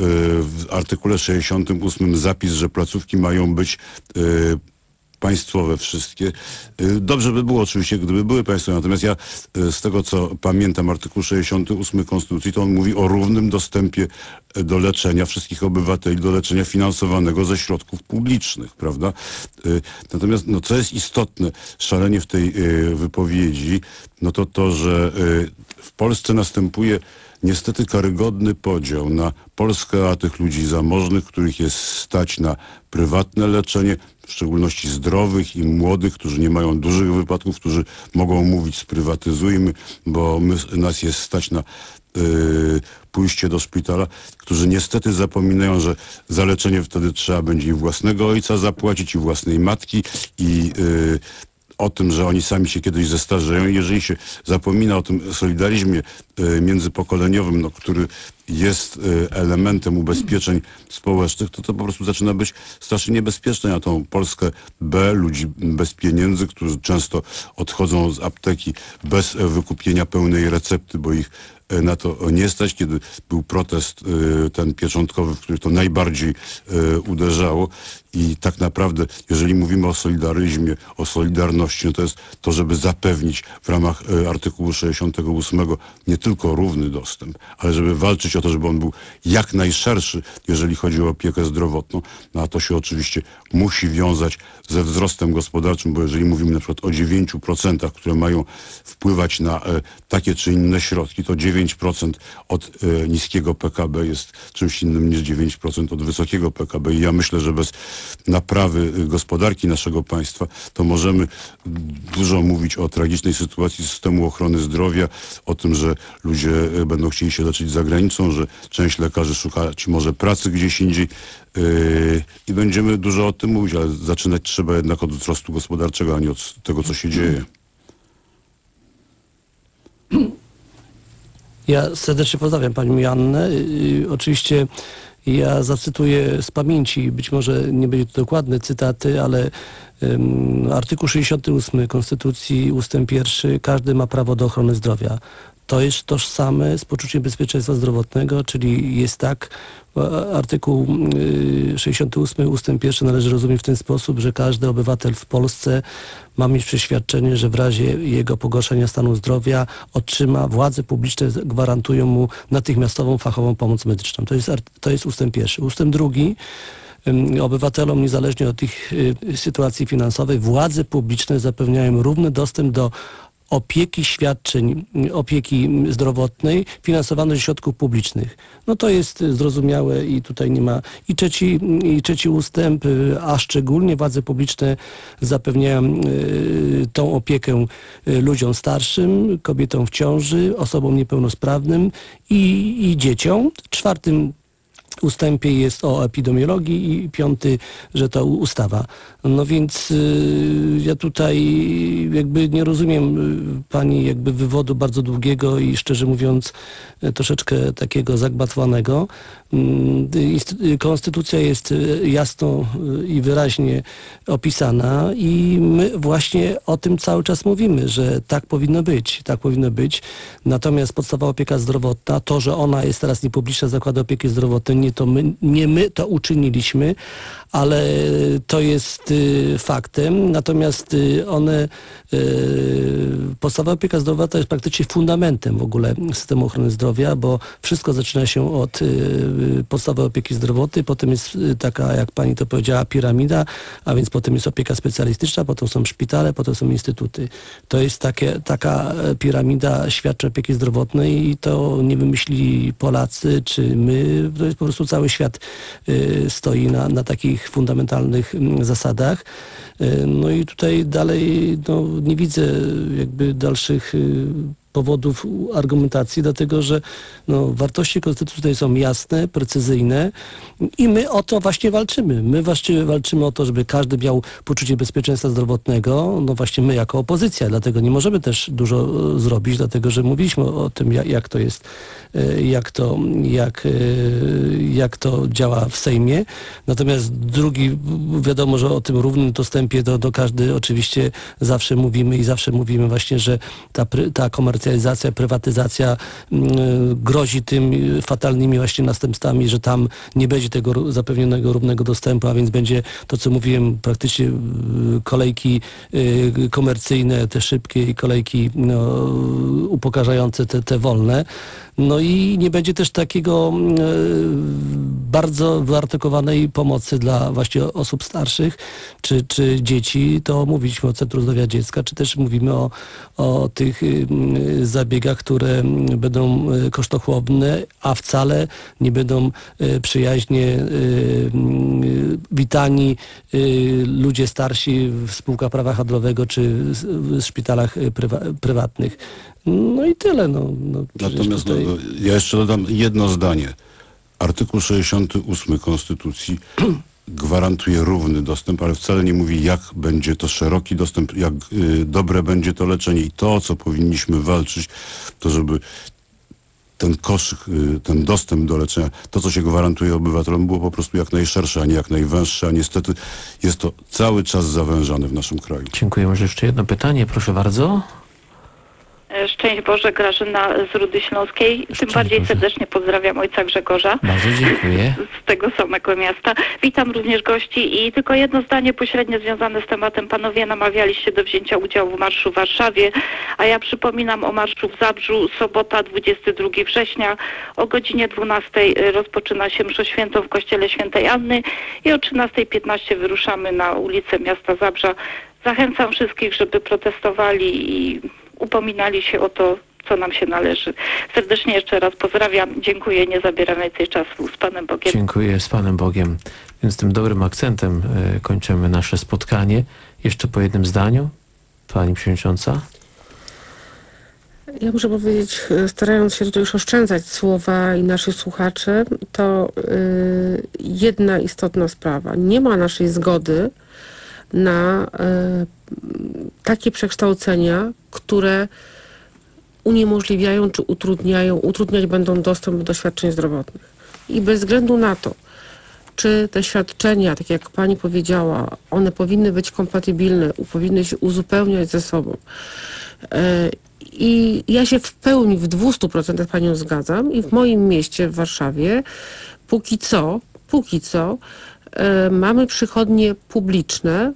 w artykule sześćdziesiątym ósmym zapis, że placówki mają być y, państwowe wszystkie. Dobrze by było oczywiście, gdyby były państwowe, natomiast ja z tego, co pamiętam, artykuł sześćdziesiąty ósmy Konstytucji, to on mówi o równym dostępie do leczenia wszystkich obywateli, do leczenia finansowanego ze środków publicznych, prawda? Natomiast, no, co jest istotne, szalenie w tej wypowiedzi, no to to, że w Polsce następuje niestety karygodny podział na Polskę, a tych ludzi zamożnych, których jest stać na prywatne leczenie, w szczególności zdrowych i młodych, którzy nie mają dużych wypadków, którzy mogą mówić sprywatyzujmy, bo my, nas jest stać na yy, pójście do szpitala, którzy niestety zapominają, że za leczenie wtedy trzeba będzie i własnego ojca zapłacić, i własnej matki, i yy, o tym, że oni sami się kiedyś zestarzeją. Jeżeli się zapomina o tym solidaryzmie y, międzypokoleniowym, no, który jest y, elementem ubezpieczeń społecznych, to to po prostu zaczyna być strasznie niebezpieczne na tą Polskę B, ludzi bez pieniędzy, którzy często odchodzą z apteki bez y, wykupienia pełnej recepty, bo ich y, na to nie stać. Kiedy był protest y, ten pieczątkowy, w który to najbardziej y, uderzało, i tak naprawdę, jeżeli mówimy o solidaryzmie, o solidarności, no to jest to, żeby zapewnić w ramach y, artykułu sześćdziesiątego ósmego nie tylko równy dostęp, ale żeby walczyć o to, żeby on był jak najszerszy, jeżeli chodzi o opiekę zdrowotną. No a to się oczywiście musi wiązać ze wzrostem gospodarczym, bo jeżeli mówimy na przykład o dziewięciu procentach, które mają wpływać na y, takie czy inne środki, to dziewięć procent od y, niskiego P K B jest czymś innym niż dziewięć procent od wysokiego P K B. I ja myślę, że bez naprawy gospodarki naszego państwa, to możemy dużo mówić o tragicznej sytuacji systemu ochrony zdrowia, o tym, że ludzie będą chcieli się leczyć za granicą, że część lekarzy szukać może pracy gdzieś indziej yy, i będziemy dużo o tym mówić, ale zaczynać trzeba jednak od wzrostu gospodarczego, a nie od tego, co się dzieje. Ja serdecznie pozdrawiam panią Joannę. Yy, oczywiście ja zacytuję z pamięci, być może nie będzie to dokładne cytaty, ale um, artykuł sześćdziesiąty ósmy Konstytucji, ustęp pierwszy, każdy ma prawo do ochrony zdrowia. To jest tożsame z poczuciem bezpieczeństwa zdrowotnego, czyli jest tak, artykuł sześćdziesiąty ósmy ustęp pierwszy należy rozumieć w ten sposób, że każdy obywatel w Polsce ma mieć przeświadczenie, że w razie jego pogorszenia stanu zdrowia otrzyma, władze publiczne gwarantują mu natychmiastową fachową pomoc medyczną. To jest, to jest ustęp pierwszy. Ustęp drugi. Obywatelom, niezależnie od ich sytuacji finansowej, władze publiczne zapewniają równy dostęp do opieki, świadczeń opieki zdrowotnej finansowanej ze środków publicznych. No to jest zrozumiałe i tutaj nie ma... I trzeci, i trzeci ustęp, a szczególnie władze publiczne zapewniają y, tą opiekę ludziom starszym, kobietom w ciąży, osobom niepełnosprawnym i, i dzieciom. W czwartym ustępie jest o epidemiologii i piąty, że to ustawa. No więc y, ja tutaj jakby nie rozumiem y, pani jakby wywodu bardzo długiego i szczerze mówiąc y, troszeczkę takiego zagmatwanego. Y, konstytucja jest y, jasno y, i wyraźnie opisana i my właśnie o tym cały czas mówimy, że tak powinno być, tak powinno być. Natomiast podstawowa opieka zdrowotna, to, że ona jest teraz niepubliczna, zakłady opieki zdrowotnej, nie to my, nie my to uczyniliśmy, ale to jest y, faktem. Natomiast y, one, y, podstawowa opieka zdrowotna jest praktycznie fundamentem w ogóle systemu ochrony zdrowia, bo wszystko zaczyna się od y, podstawowej opieki zdrowotnej, potem jest y, taka, jak pani to powiedziała, piramida, a więc potem jest opieka specjalistyczna, potem są szpitale, potem są instytuty. To jest takie, taka piramida świadczeń opieki zdrowotnej i to nie wymyślili Polacy, czy my, to jest po prostu cały świat y, stoi na, na takich fundamentalnych zasadach. No i tutaj dalej no, nie widzę jakby dalszych powodów argumentacji, dlatego że no, wartości konstytucji tutaj są jasne, precyzyjne i my o to właśnie walczymy. My właściwie walczymy o to, żeby każdy miał poczucie bezpieczeństwa zdrowotnego, no właśnie my jako opozycja, dlatego nie możemy też dużo e, zrobić, dlatego że mówiliśmy o tym, jak, jak to jest, e, jak to, jak, e, jak to działa w Sejmie. Natomiast drugi, wiadomo, że o tym równym dostępie do, do każdy oczywiście zawsze mówimy i zawsze mówimy właśnie, że ta, ta komercjalizacja, prywatyzacja mm, grozi tym fatalnymi właśnie następstwami, że tam nie będzie tego zapewnionego równego dostępu, a więc będzie to, co mówiłem, praktycznie y, kolejki y, komercyjne, te szybkie i kolejki no, upokarzające te, te wolne. No i nie będzie też takiego y, bardzo wyartykułowanej pomocy dla właśnie osób starszych czy, czy dzieci. To mówiliśmy o Centrum Zdrowia Dziecka, czy też mówimy o, o tych y, zabiegach, które będą kosztochłonne, a wcale nie będą y, przyjaźnie y, y, witani y, ludzie starsi w spółkach prawa handlowego czy w, w szpitalach prywa, prywatnych. No i tyle. No, no, Natomiast tutaj... no, ja jeszcze dodam jedno zdanie. Artykuł sześćdziesiąty ósmy Konstytucji gwarantuje równy dostęp, ale wcale nie mówi, jak będzie to szeroki dostęp, jak y, dobre będzie to leczenie. I to, o co powinniśmy walczyć, to żeby ten koszyk, y, ten dostęp do leczenia, to, co się gwarantuje obywatelom, było po prostu jak najszersze, a nie jak najwęższe, a niestety jest to cały czas zawężane w naszym kraju. Dziękuję. Może jeszcze jedno pytanie, proszę bardzo. Szczęść Boże, Grażyna z Rudy Śląskiej. Tym Szczęść bardziej Boże. serdecznie pozdrawiam ojca Grzegorza Bardzo dziękuję. z tego samego miasta. Witam również gości i tylko jedno zdanie pośrednio związane z tematem. Panowie namawialiście do wzięcia udziału w marszu w Warszawie, a ja przypominam o marszu w Zabrzu. Sobota, dwudziestego drugiego września o godzinie dwunastej rozpoczyna się msza świętą w kościele świętej Anny i o trzynastej piętnaście wyruszamy na ulicę miasta Zabrza. Zachęcam wszystkich, żeby protestowali i upominali się o to, co nam się należy. Serdecznie jeszcze raz pozdrawiam. Dziękuję. Nie zabieram więcej czasu. Z Panem Bogiem. Dziękuję, z Panem Bogiem. Więc tym dobrym akcentem y, kończymy nasze spotkanie. Jeszcze po jednym zdaniu. Pani Przewodnicząca. Ja muszę powiedzieć, starając się tutaj już oszczędzać słowa i naszych słuchaczy, to y, jedna istotna sprawa. Nie ma naszej zgody na y, takie przekształcenia, które uniemożliwiają czy utrudniają, utrudniać będą dostęp do świadczeń zdrowotnych. I bez względu na to, czy te świadczenia, tak jak pani powiedziała, one powinny być kompatybilne, powinny się uzupełniać ze sobą. Y, I ja się w pełni, w dwustu procentach panią zgadzam i w moim mieście, w Warszawie, póki co, póki co y, mamy przychodnie publiczne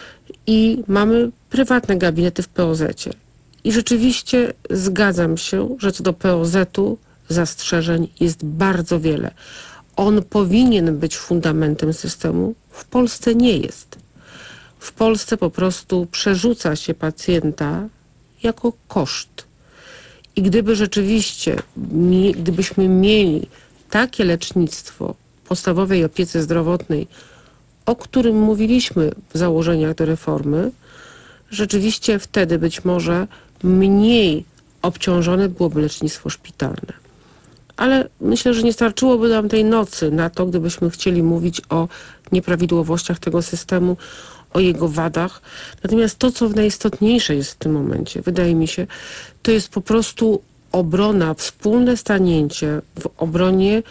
i mamy prywatne gabinety w P O Z-cie. I rzeczywiście zgadzam się, że co do P O Z-u zastrzeżeń jest bardzo wiele. On powinien być fundamentem systemu, w Polsce nie jest. W Polsce po prostu przerzuca się pacjenta jako koszt. I gdyby rzeczywiście, gdybyśmy mieli takie lecznictwo podstawowej opiece zdrowotnej, o którym mówiliśmy w założeniach do reformy, rzeczywiście wtedy być może mniej obciążone byłoby lecznictwo szpitalne. Ale myślę, że nie starczyłoby nam tej nocy na to, gdybyśmy chcieli mówić o nieprawidłowościach tego systemu, o jego wadach. Natomiast to, co najistotniejsze jest w tym momencie, wydaje mi się, to jest po prostu obrona, wspólne stanięcie w obronie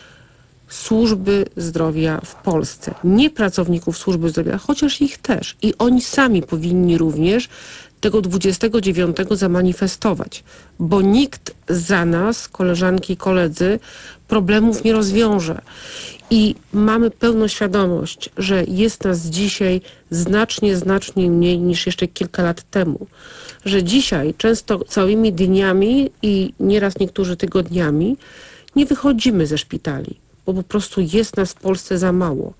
służby zdrowia w Polsce. Nie pracowników służby zdrowia, chociaż ich też. I oni sami powinni również tego dwudziestego dziewiątego zamanifestować, bo nikt za nas, koleżanki i koledzy, problemów nie rozwiąże. I mamy pełną świadomość, że jest nas dzisiaj znacznie, znacznie mniej niż jeszcze kilka lat temu. Że dzisiaj często całymi dniami i nieraz niektórzy tygodniami nie wychodzimy ze szpitali, bo po prostu jest nas w Polsce za mało.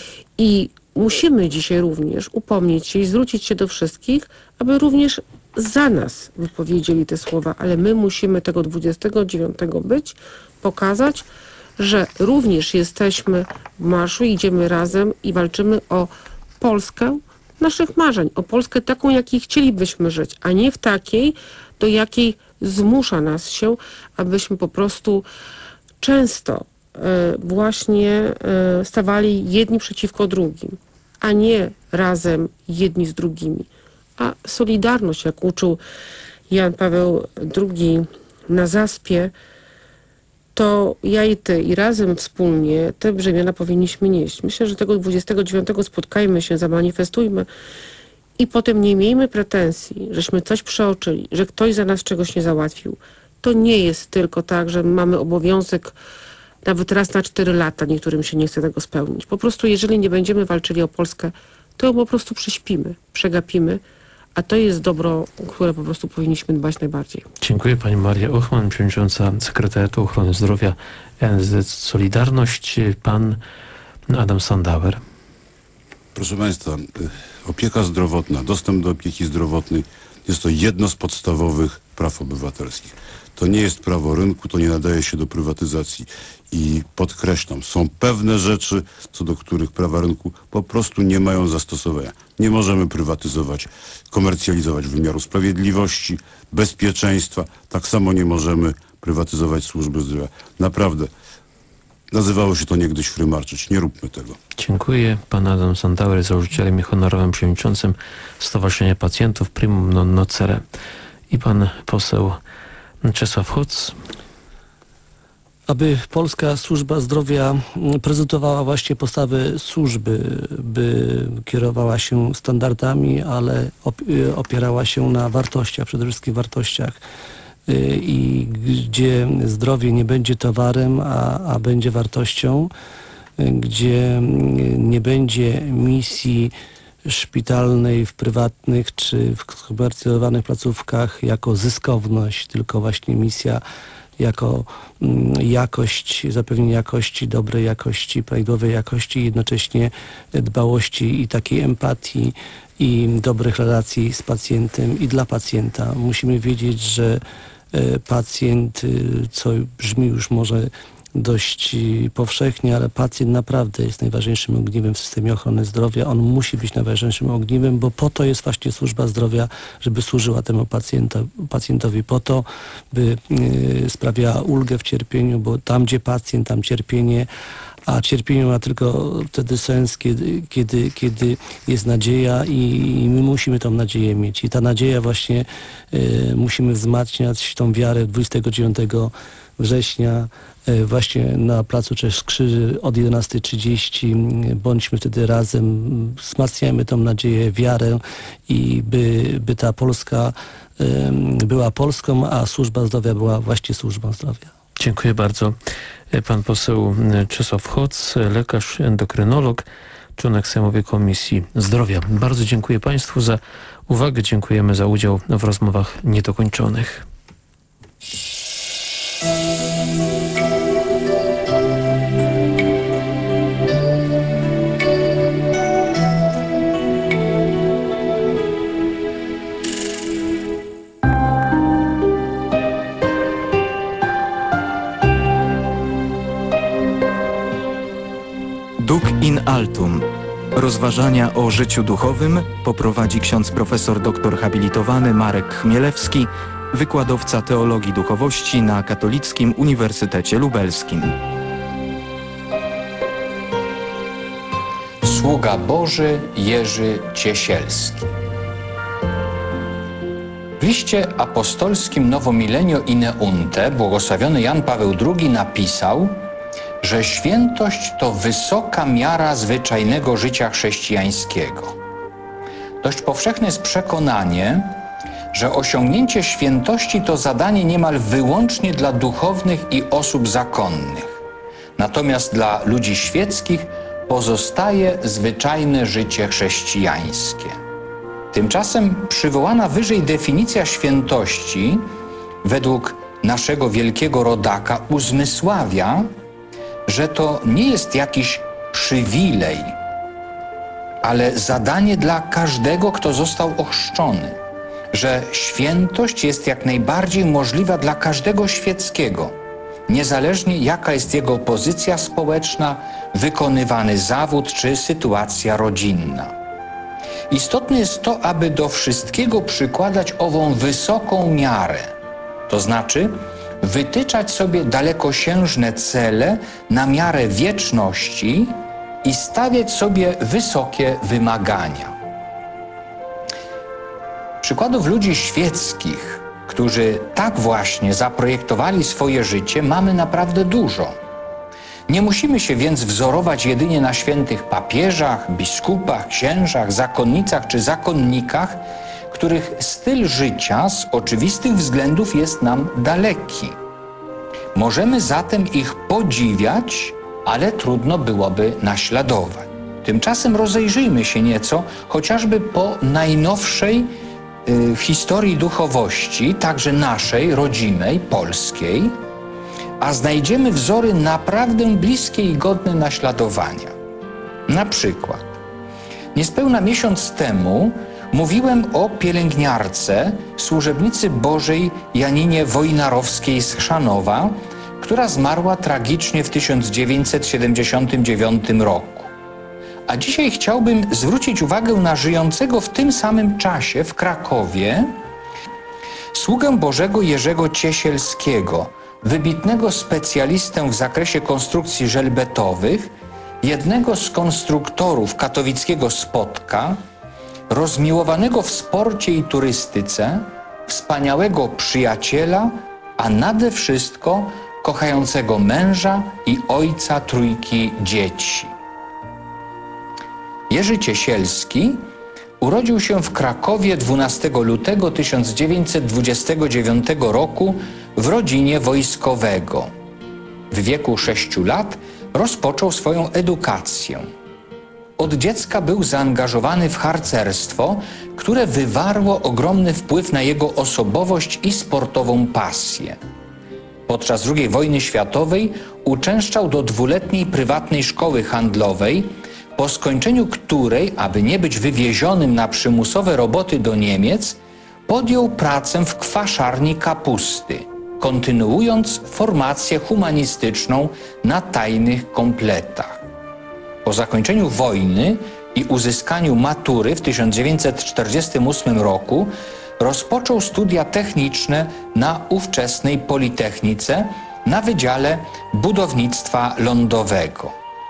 I musimy dzisiaj również upomnieć się i zwrócić się do wszystkich, aby również za nas wypowiedzieli te słowa, ale my musimy tego dwudziestego dziewiątego być, pokazać, że również jesteśmy w marszu, idziemy razem i walczymy o Polskę naszych marzeń, o Polskę taką, jakiej chcielibyśmy żyć, a nie w takiej, do jakiej zmusza nas się, abyśmy po prostu często właśnie stawali jedni przeciwko drugim, a nie razem jedni z drugimi. A solidarność, jak uczył Jan Paweł drugi na Zaspie, to ja i ty i razem wspólnie te brzemiona powinniśmy nieść. Myślę, że tego dwudziestego dziewiątego spotkajmy się, zamanifestujmy i potem nie miejmy pretensji, żeśmy coś przeoczyli, że ktoś za nas czegoś nie załatwił. To nie jest tylko tak, że mamy obowiązek nawet raz na cztery lata, niektórym się nie chce tego spełnić. Po prostu jeżeli nie będziemy walczyli o Polskę, to ją po prostu prześpimy, przegapimy, a to jest dobro, które po prostu powinniśmy dbać najbardziej. Dziękuję pani Maria Ochman, przewodnicząca Sekretariatu Ochrony Zdrowia N S Z Solidarność. Pan Adam Sandauer. Proszę Państwa, opieka zdrowotna, dostęp do opieki zdrowotnej jest to jedno z podstawowych praw obywatelskich. To nie jest prawo rynku, to nie nadaje się do prywatyzacji. I podkreślam, są pewne rzeczy, co do których prawa rynku po prostu nie mają zastosowania. Nie możemy prywatyzować, komercjalizować wymiaru sprawiedliwości, bezpieczeństwa. Tak samo nie możemy prywatyzować służby zdrowia. Naprawdę. Nazywało się to niegdyś frymarczyć. Nie róbmy tego. Dziękuję. Pan Adam Sandauer, założycielem i honorowym przewodniczącym Stowarzyszenia Pacjentów Primum Non Nocere. I pan poseł Czesław Hoc. Aby polska służba zdrowia prezentowała właśnie postawy służby, by kierowała się standardami, ale opierała się na wartościach, przede wszystkim wartościach, i gdzie zdrowie nie będzie towarem, a, a będzie wartością, gdzie nie będzie misji szpitalnej w prywatnych czy w skomercjalizowanych placówkach jako zyskowność, tylko właśnie misja jako jakość, zapewnienie jakości, dobrej jakości, prawidłowej jakości, jednocześnie dbałości i takiej empatii i dobrych relacji z pacjentem i dla pacjenta. Musimy wiedzieć, że pacjent, co brzmi już może dość powszechnie, ale pacjent naprawdę jest najważniejszym ogniwem w systemie ochrony zdrowia. On musi być najważniejszym ogniwem, bo po to jest właśnie służba zdrowia, żeby służyła temu pacjentowi, pacjentowi po to, by y, sprawiała ulgę w cierpieniu, bo tam, gdzie pacjent, tam cierpienie, a cierpienie ma tylko wtedy sens, kiedy, kiedy, kiedy jest nadzieja i, i my musimy tą nadzieję mieć. I ta nadzieja właśnie y, musimy wzmacniać, tą wiarę dwudziestego dziewiątego września właśnie na Placu Trzech Krzyży od jedenastej trzydzieści. Bądźmy wtedy razem, wzmacniajmy tą nadzieję, wiarę i by, by ta Polska była Polską, a służba zdrowia była właśnie służbą zdrowia. Dziękuję bardzo. Pan poseł Czesław Hoc, lekarz endokrynolog, członek Sejmowej Komisji Zdrowia. Bardzo dziękuję Państwu za uwagę. Dziękujemy za udział w rozmowach niedokończonych. Duc in altum. Rozważania o życiu duchowym poprowadzi ksiądz profesor doktor habilitowany Marek Chmielewski, wykładowca teologii duchowości na Katolickim Uniwersytecie Lubelskim. Sługa Boży Jerzy Ciesielski. W liście apostolskim Novo Millennio Ineunte błogosławiony Jan Paweł drugi napisał, że świętość to wysoka miara zwyczajnego życia chrześcijańskiego. Dość powszechne jest przekonanie, że osiągnięcie świętości to zadanie niemal wyłącznie dla duchownych i osób zakonnych. Natomiast dla ludzi świeckich pozostaje zwyczajne życie chrześcijańskie. Tymczasem przywołana wyżej definicja świętości według naszego wielkiego rodaka uzmysławia, że to nie jest jakiś przywilej, ale zadanie dla każdego, kto został ochrzczony, że świętość jest jak najbardziej możliwa dla każdego świeckiego, niezależnie jaka jest jego pozycja społeczna, wykonywany zawód czy sytuacja rodzinna. Istotne jest to, aby do wszystkiego przykładać ową wysoką miarę, To znaczy wytyczać sobie dalekosiężne cele na miarę wieczności i stawiać sobie wysokie wymagania. Przykładów ludzi świeckich, którzy tak właśnie zaprojektowali swoje życie, mamy naprawdę dużo. Nie musimy się więc wzorować jedynie na świętych papieżach, biskupach, księżach, zakonnicach czy zakonnikach, których styl życia z oczywistych względów jest nam daleki. Możemy zatem ich podziwiać, ale trudno byłoby naśladować. Tymczasem rozejrzyjmy się nieco, chociażby po najnowszej y, historii duchowości, także naszej, rodzimej, polskiej, a znajdziemy wzory naprawdę bliskie i godne naśladowania. Na przykład, niespełna miesiąc temu mówiłem o pielęgniarce, służebnicy Bożej Janinie Wojnarowskiej z Chrzanowa, która zmarła tragicznie w tysiąc dziewięćset siedemdziesiątym dziewiątym roku. A dzisiaj chciałbym zwrócić uwagę na żyjącego w tym samym czasie w Krakowie sługę Bożego Jerzego Ciesielskiego, wybitnego specjalistę w zakresie konstrukcji żelbetowych, jednego z konstruktorów katowickiego Spotka, rozmiłowanego w sporcie i turystyce, wspaniałego przyjaciela, a nade wszystko kochającego męża i ojca trójki dzieci. Jerzy Ciesielski urodził się w Krakowie dwunastego lutego tysiąc dziewięćset dwudziestego dziewiątego roku w rodzinie wojskowego. W wieku sześciu lat rozpoczął swoją edukację. Od dziecka był zaangażowany w harcerstwo, które wywarło ogromny wpływ na jego osobowość i sportową pasję. Podczas drugiej wojny światowej uczęszczał do dwuletniej prywatnej szkoły handlowej, po skończeniu której, aby nie być wywiezionym na przymusowe roboty do Niemiec, podjął pracę w kwaszarni kapusty, kontynuując formację humanistyczną na tajnych kompletach. Po zakończeniu wojny i uzyskaniu matury w tysiąc dziewięćset czterdziestym ósmym roku rozpoczął studia techniczne na ówczesnej Politechnice na Wydziale Budownictwa Lądowego.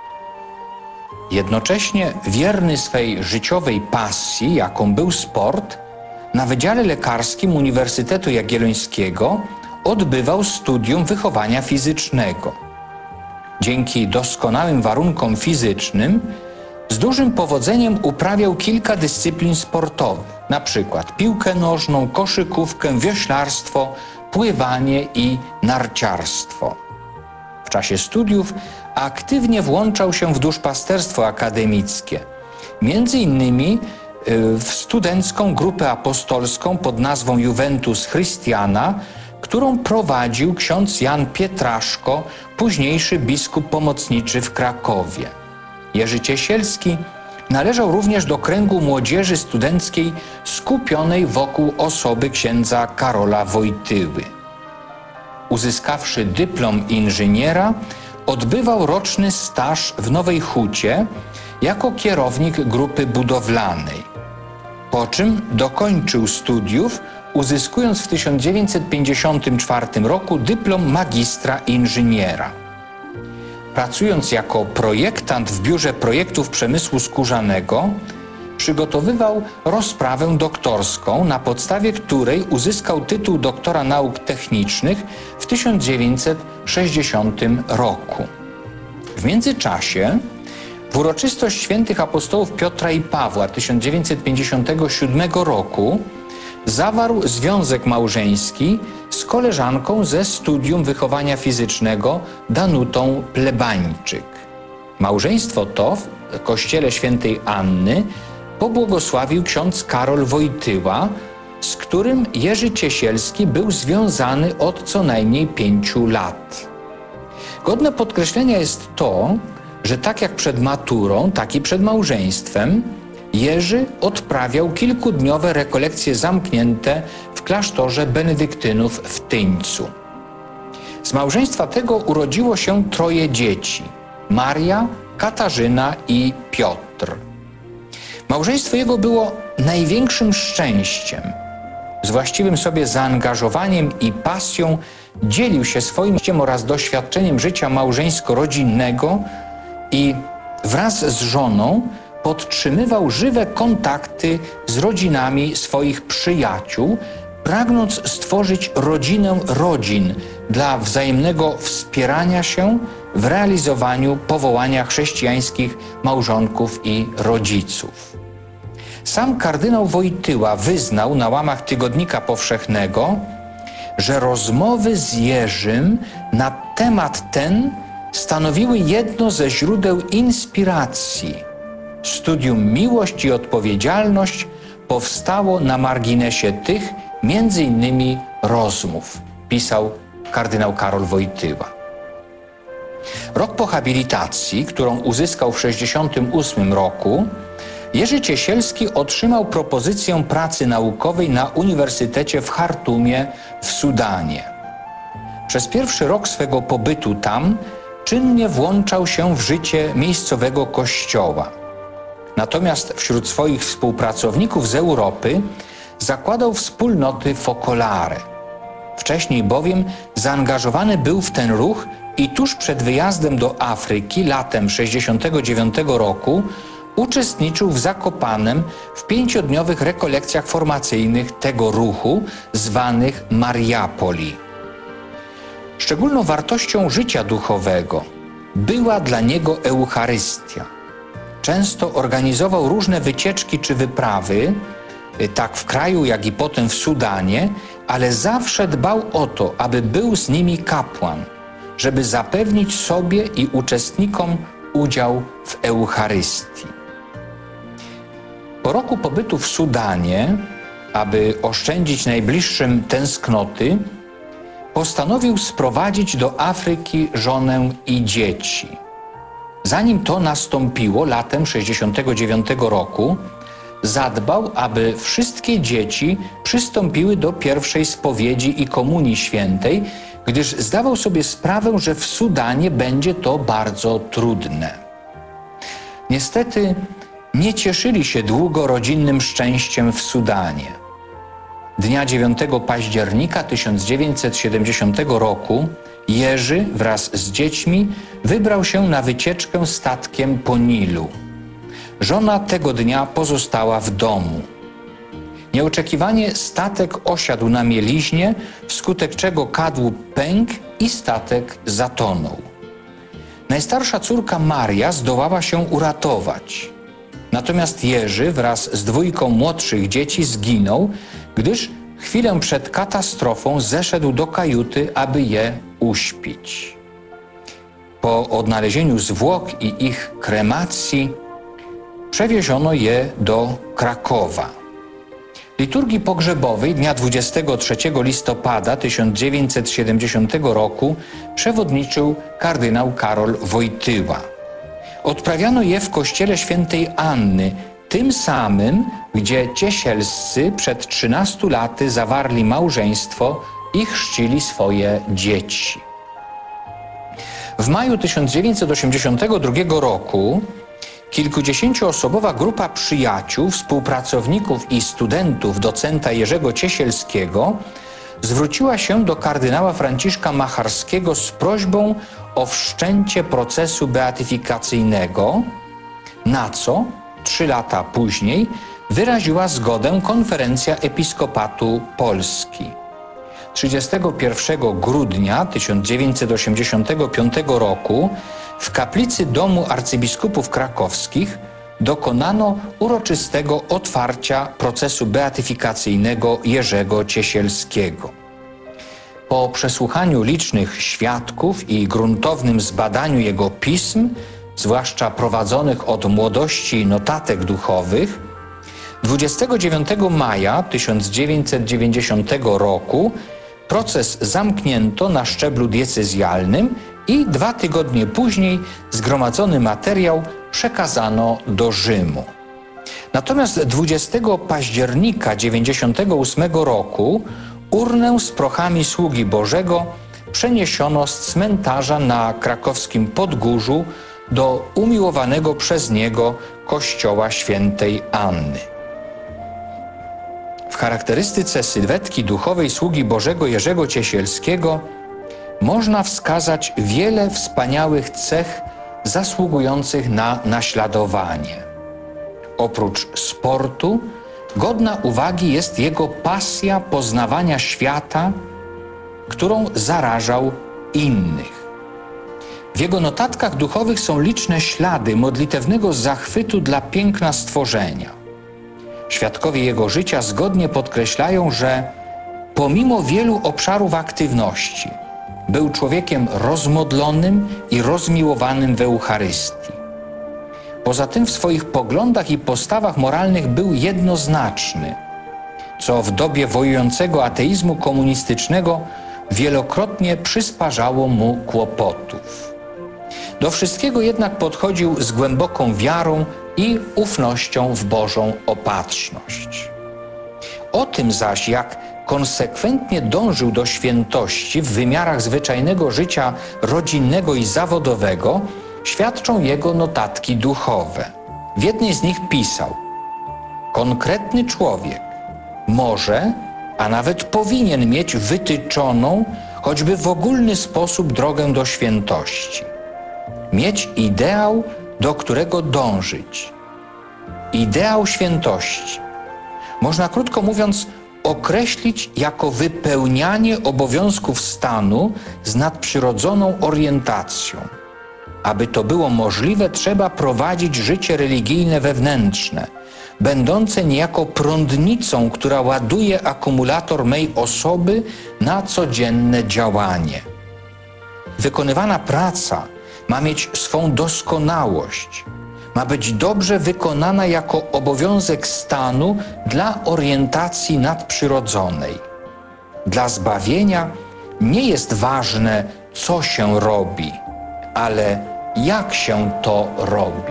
Jednocześnie wierny swej życiowej pasji, jaką był sport, na Wydziale Lekarskim Uniwersytetu Jagiellońskiego odbywał studium wychowania fizycznego. Dzięki doskonałym warunkom fizycznym z dużym powodzeniem uprawiał kilka dyscyplin sportowych, na przykład piłkę nożną, koszykówkę, wioślarstwo, pływanie i narciarstwo. W czasie studiów aktywnie włączał się w duszpasterstwo akademickie, między innymi w studencką grupę apostolską pod nazwą Juventus Christiana, którą prowadził ksiądz Jan Pietraszko, późniejszy biskup pomocniczy w Krakowie. Jerzy Ciesielski należał również do kręgu młodzieży studenckiej skupionej wokół osoby księdza Karola Wojtyły. Uzyskawszy dyplom inżyniera, odbywał roczny staż w Nowej Hucie jako kierownik grupy budowlanej, po czym dokończył studiów, uzyskując w tysiąc dziewięćset pięćdziesiątym czwartym roku dyplom magistra inżyniera. Pracując jako projektant w Biurze Projektów Przemysłu Skórzanego, przygotowywał rozprawę doktorską, na podstawie której uzyskał tytuł doktora nauk technicznych w tysiąc dziewięćset sześćdziesiątym roku. W międzyczasie w uroczystość świętych apostołów Piotra i Pawła tysiąc dziewięćset pięćdziesiątego siódmego roku zawarł związek małżeński z koleżanką ze studium wychowania fizycznego Danutą Plebańczyk. Małżeństwo to w kościele świętej Anny pobłogosławił ksiądz Karol Wojtyła, z którym Jerzy Ciesielski był związany od co najmniej pięciu lat. Godne podkreślenia jest to, że tak jak przed maturą, tak i przed małżeństwem Jerzy odprawiał kilkudniowe rekolekcje zamknięte w klasztorze benedyktynów w Tyńcu. Z małżeństwa tego urodziło się troje dzieci: Maria, Katarzyna i Piotr. Małżeństwo jego było największym szczęściem. z właściwym sobie zaangażowaniem i pasją dzielił się swoim życiem oraz doświadczeniem życia małżeńsko-rodzinnego i wraz z żoną podtrzymywał żywe kontakty z rodzinami swoich przyjaciół, pragnąc stworzyć rodzinę rodzin dla wzajemnego wspierania się w realizowaniu powołania chrześcijańskich małżonków i rodziców. Sam kardynał Wojtyła wyznał na łamach Tygodnika Powszechnego, że rozmowy z Jerzym na temat ten stanowiły jedno ze źródeł inspiracji. Studium Miłość i Odpowiedzialność powstało na marginesie tych między innymi rozmów, pisał kardynał Karol Wojtyła. Rok po habilitacji, którą uzyskał w tysiąc dziewięćset sześćdziesiątym ósmym roku, Jerzy Ciesielski otrzymał propozycję pracy naukowej na Uniwersytecie w Chartumie w Sudanie. Przez pierwszy rok swego pobytu tam czynnie włączał się w życie miejscowego kościoła. Natomiast wśród swoich współpracowników z Europy zakładał wspólnoty Focolare. Wcześniej bowiem zaangażowany był w ten ruch i tuż przed wyjazdem do Afryki latem tysiąc dziewięćset sześćdziesiątego dziewiątego roku uczestniczył w Zakopanem w pięciodniowych rekolekcjach formacyjnych tego ruchu zwanych Mariapoli. Szczególną wartością życia duchowego była dla niego Eucharystia. Często organizował różne wycieczki czy wyprawy, tak w kraju, jak i potem w Sudanie, ale zawsze dbał o to, aby był z nimi kapłan, żeby zapewnić sobie i uczestnikom udział w Eucharystii. Po roku pobytu w Sudanie, aby oszczędzić najbliższym tęsknoty, postanowił sprowadzić do Afryki żonę i dzieci. Zanim to nastąpiło latem tysiąc dziewięćset sześćdziesiątego dziewiątego roku, zadbał, aby wszystkie dzieci przystąpiły do pierwszej spowiedzi i komunii świętej, gdyż zdawał sobie sprawę, że w Sudanie będzie to bardzo trudne. Niestety nie cieszyli się długo rodzinnym szczęściem w Sudanie. Dnia dziewiątego października tysiąc dziewięćset siedemdziesiątego roku Jerzy wraz z dziećmi wybrał się na wycieczkę statkiem po Nilu. Żona tego dnia pozostała w domu. Nieoczekiwanie statek osiadł na mieliźnie, wskutek czego kadłub pękł i statek zatonął. Najstarsza córka Maria zdołała się uratować. Natomiast Jerzy wraz z dwójką młodszych dzieci zginął, gdyż chwilę przed katastrofą zeszedł do kajuty, aby je uśpić. Po odnalezieniu zwłok i ich kremacji przewieziono je do Krakowa. Liturgii pogrzebowej dnia dwudziestego trzeciego listopada tysiąc dziewięćset siedemdziesiątego roku przewodniczył kardynał Karol Wojtyła. Odprawiano je w kościele świętej Anny, tym samym, gdzie Ciesielscy przed trzynastu laty zawarli małżeństwo i chrzcili swoje dzieci. W maju tysiąc dziewięćset osiemdziesiątego drugiego roku kilkudziesięcioosobowa grupa przyjaciół, współpracowników i studentów docenta Jerzego Ciesielskiego zwróciła się do kardynała Franciszka Macharskiego z prośbą o wszczęcie procesu beatyfikacyjnego, na co trzy lata później wyraziła zgodę Konferencja Episkopatu Polski. trzydziestego pierwszego grudnia tysiąc dziewięćset osiemdziesiątego piątego roku w kaplicy Domu Arcybiskupów Krakowskich dokonano uroczystego otwarcia procesu beatyfikacyjnego Jerzego Ciesielskiego. Po przesłuchaniu licznych świadków i gruntownym zbadaniu jego pism, zwłaszcza prowadzonych od młodości notatek duchowych, dwudziestego dziewiątego maja tysiąc dziewięćset dziewięćdziesiątego roku proces zamknięto na szczeblu diecezjalnym i dwa tygodnie później zgromadzony materiał przekazano do Rzymu. Natomiast dwudziestego października tysiąc dziewięćset dziewięćdziesiątego ósmego roku urnę z prochami sługi Bożego przeniesiono z cmentarza na krakowskim Podgórzu do umiłowanego przez niego kościoła świętej Anny. W charakterystyce sylwetki duchowej sługi Bożego Jerzego Ciesielskiego można wskazać wiele wspaniałych cech zasługujących na naśladowanie. Oprócz sportu godna uwagi jest jego pasja poznawania świata, którą zarażał innych. W jego notatkach duchowych są liczne ślady modlitewnego zachwytu dla piękna stworzenia. Świadkowie jego życia zgodnie podkreślają, że pomimo wielu obszarów aktywności był człowiekiem rozmodlonym i rozmiłowanym w Eucharystii. Poza tym w swoich poglądach i postawach moralnych był jednoznaczny, co w dobie wojującego ateizmu komunistycznego wielokrotnie przysparzało mu kłopotów. Do wszystkiego jednak podchodził z głęboką wiarą i ufnością w Bożą opatrzność. O tym zaś, jak konsekwentnie dążył do świętości w wymiarach zwyczajnego życia rodzinnego i zawodowego, świadczą jego notatki duchowe. W jednej z nich pisał: konkretny człowiek może, a nawet powinien mieć wytyczoną, choćby w ogólny sposób, drogę do świętości. Mieć ideał, do którego dążyć. Ideał świętości można, krótko mówiąc, określić jako wypełnianie obowiązków stanu z nadprzyrodzoną orientacją. Aby to było możliwe, trzeba prowadzić życie religijne wewnętrzne, będące niejako prądnicą, która ładuje akumulator mej osoby na codzienne działanie. Wykonywana praca ma mieć swą doskonałość, ma być dobrze wykonana jako obowiązek stanu dla orientacji nadprzyrodzonej. Dla zbawienia nie jest ważne, co się robi, ale jak się to robi.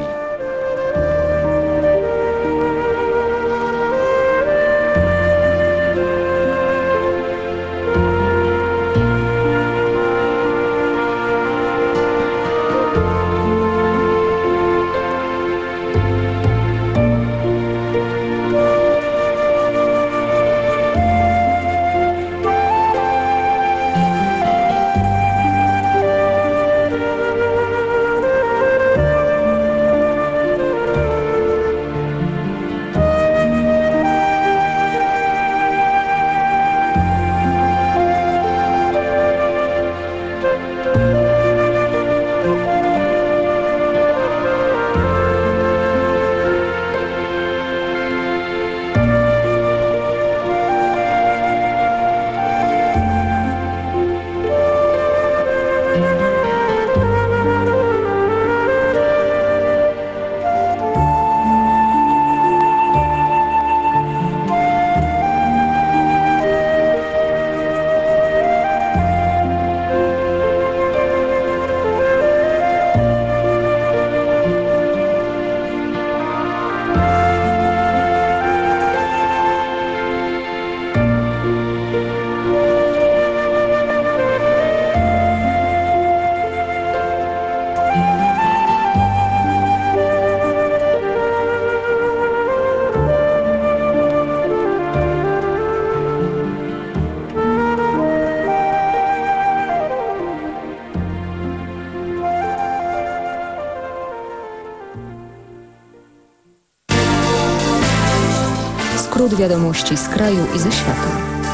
Skrót wiadomości z kraju i ze świata.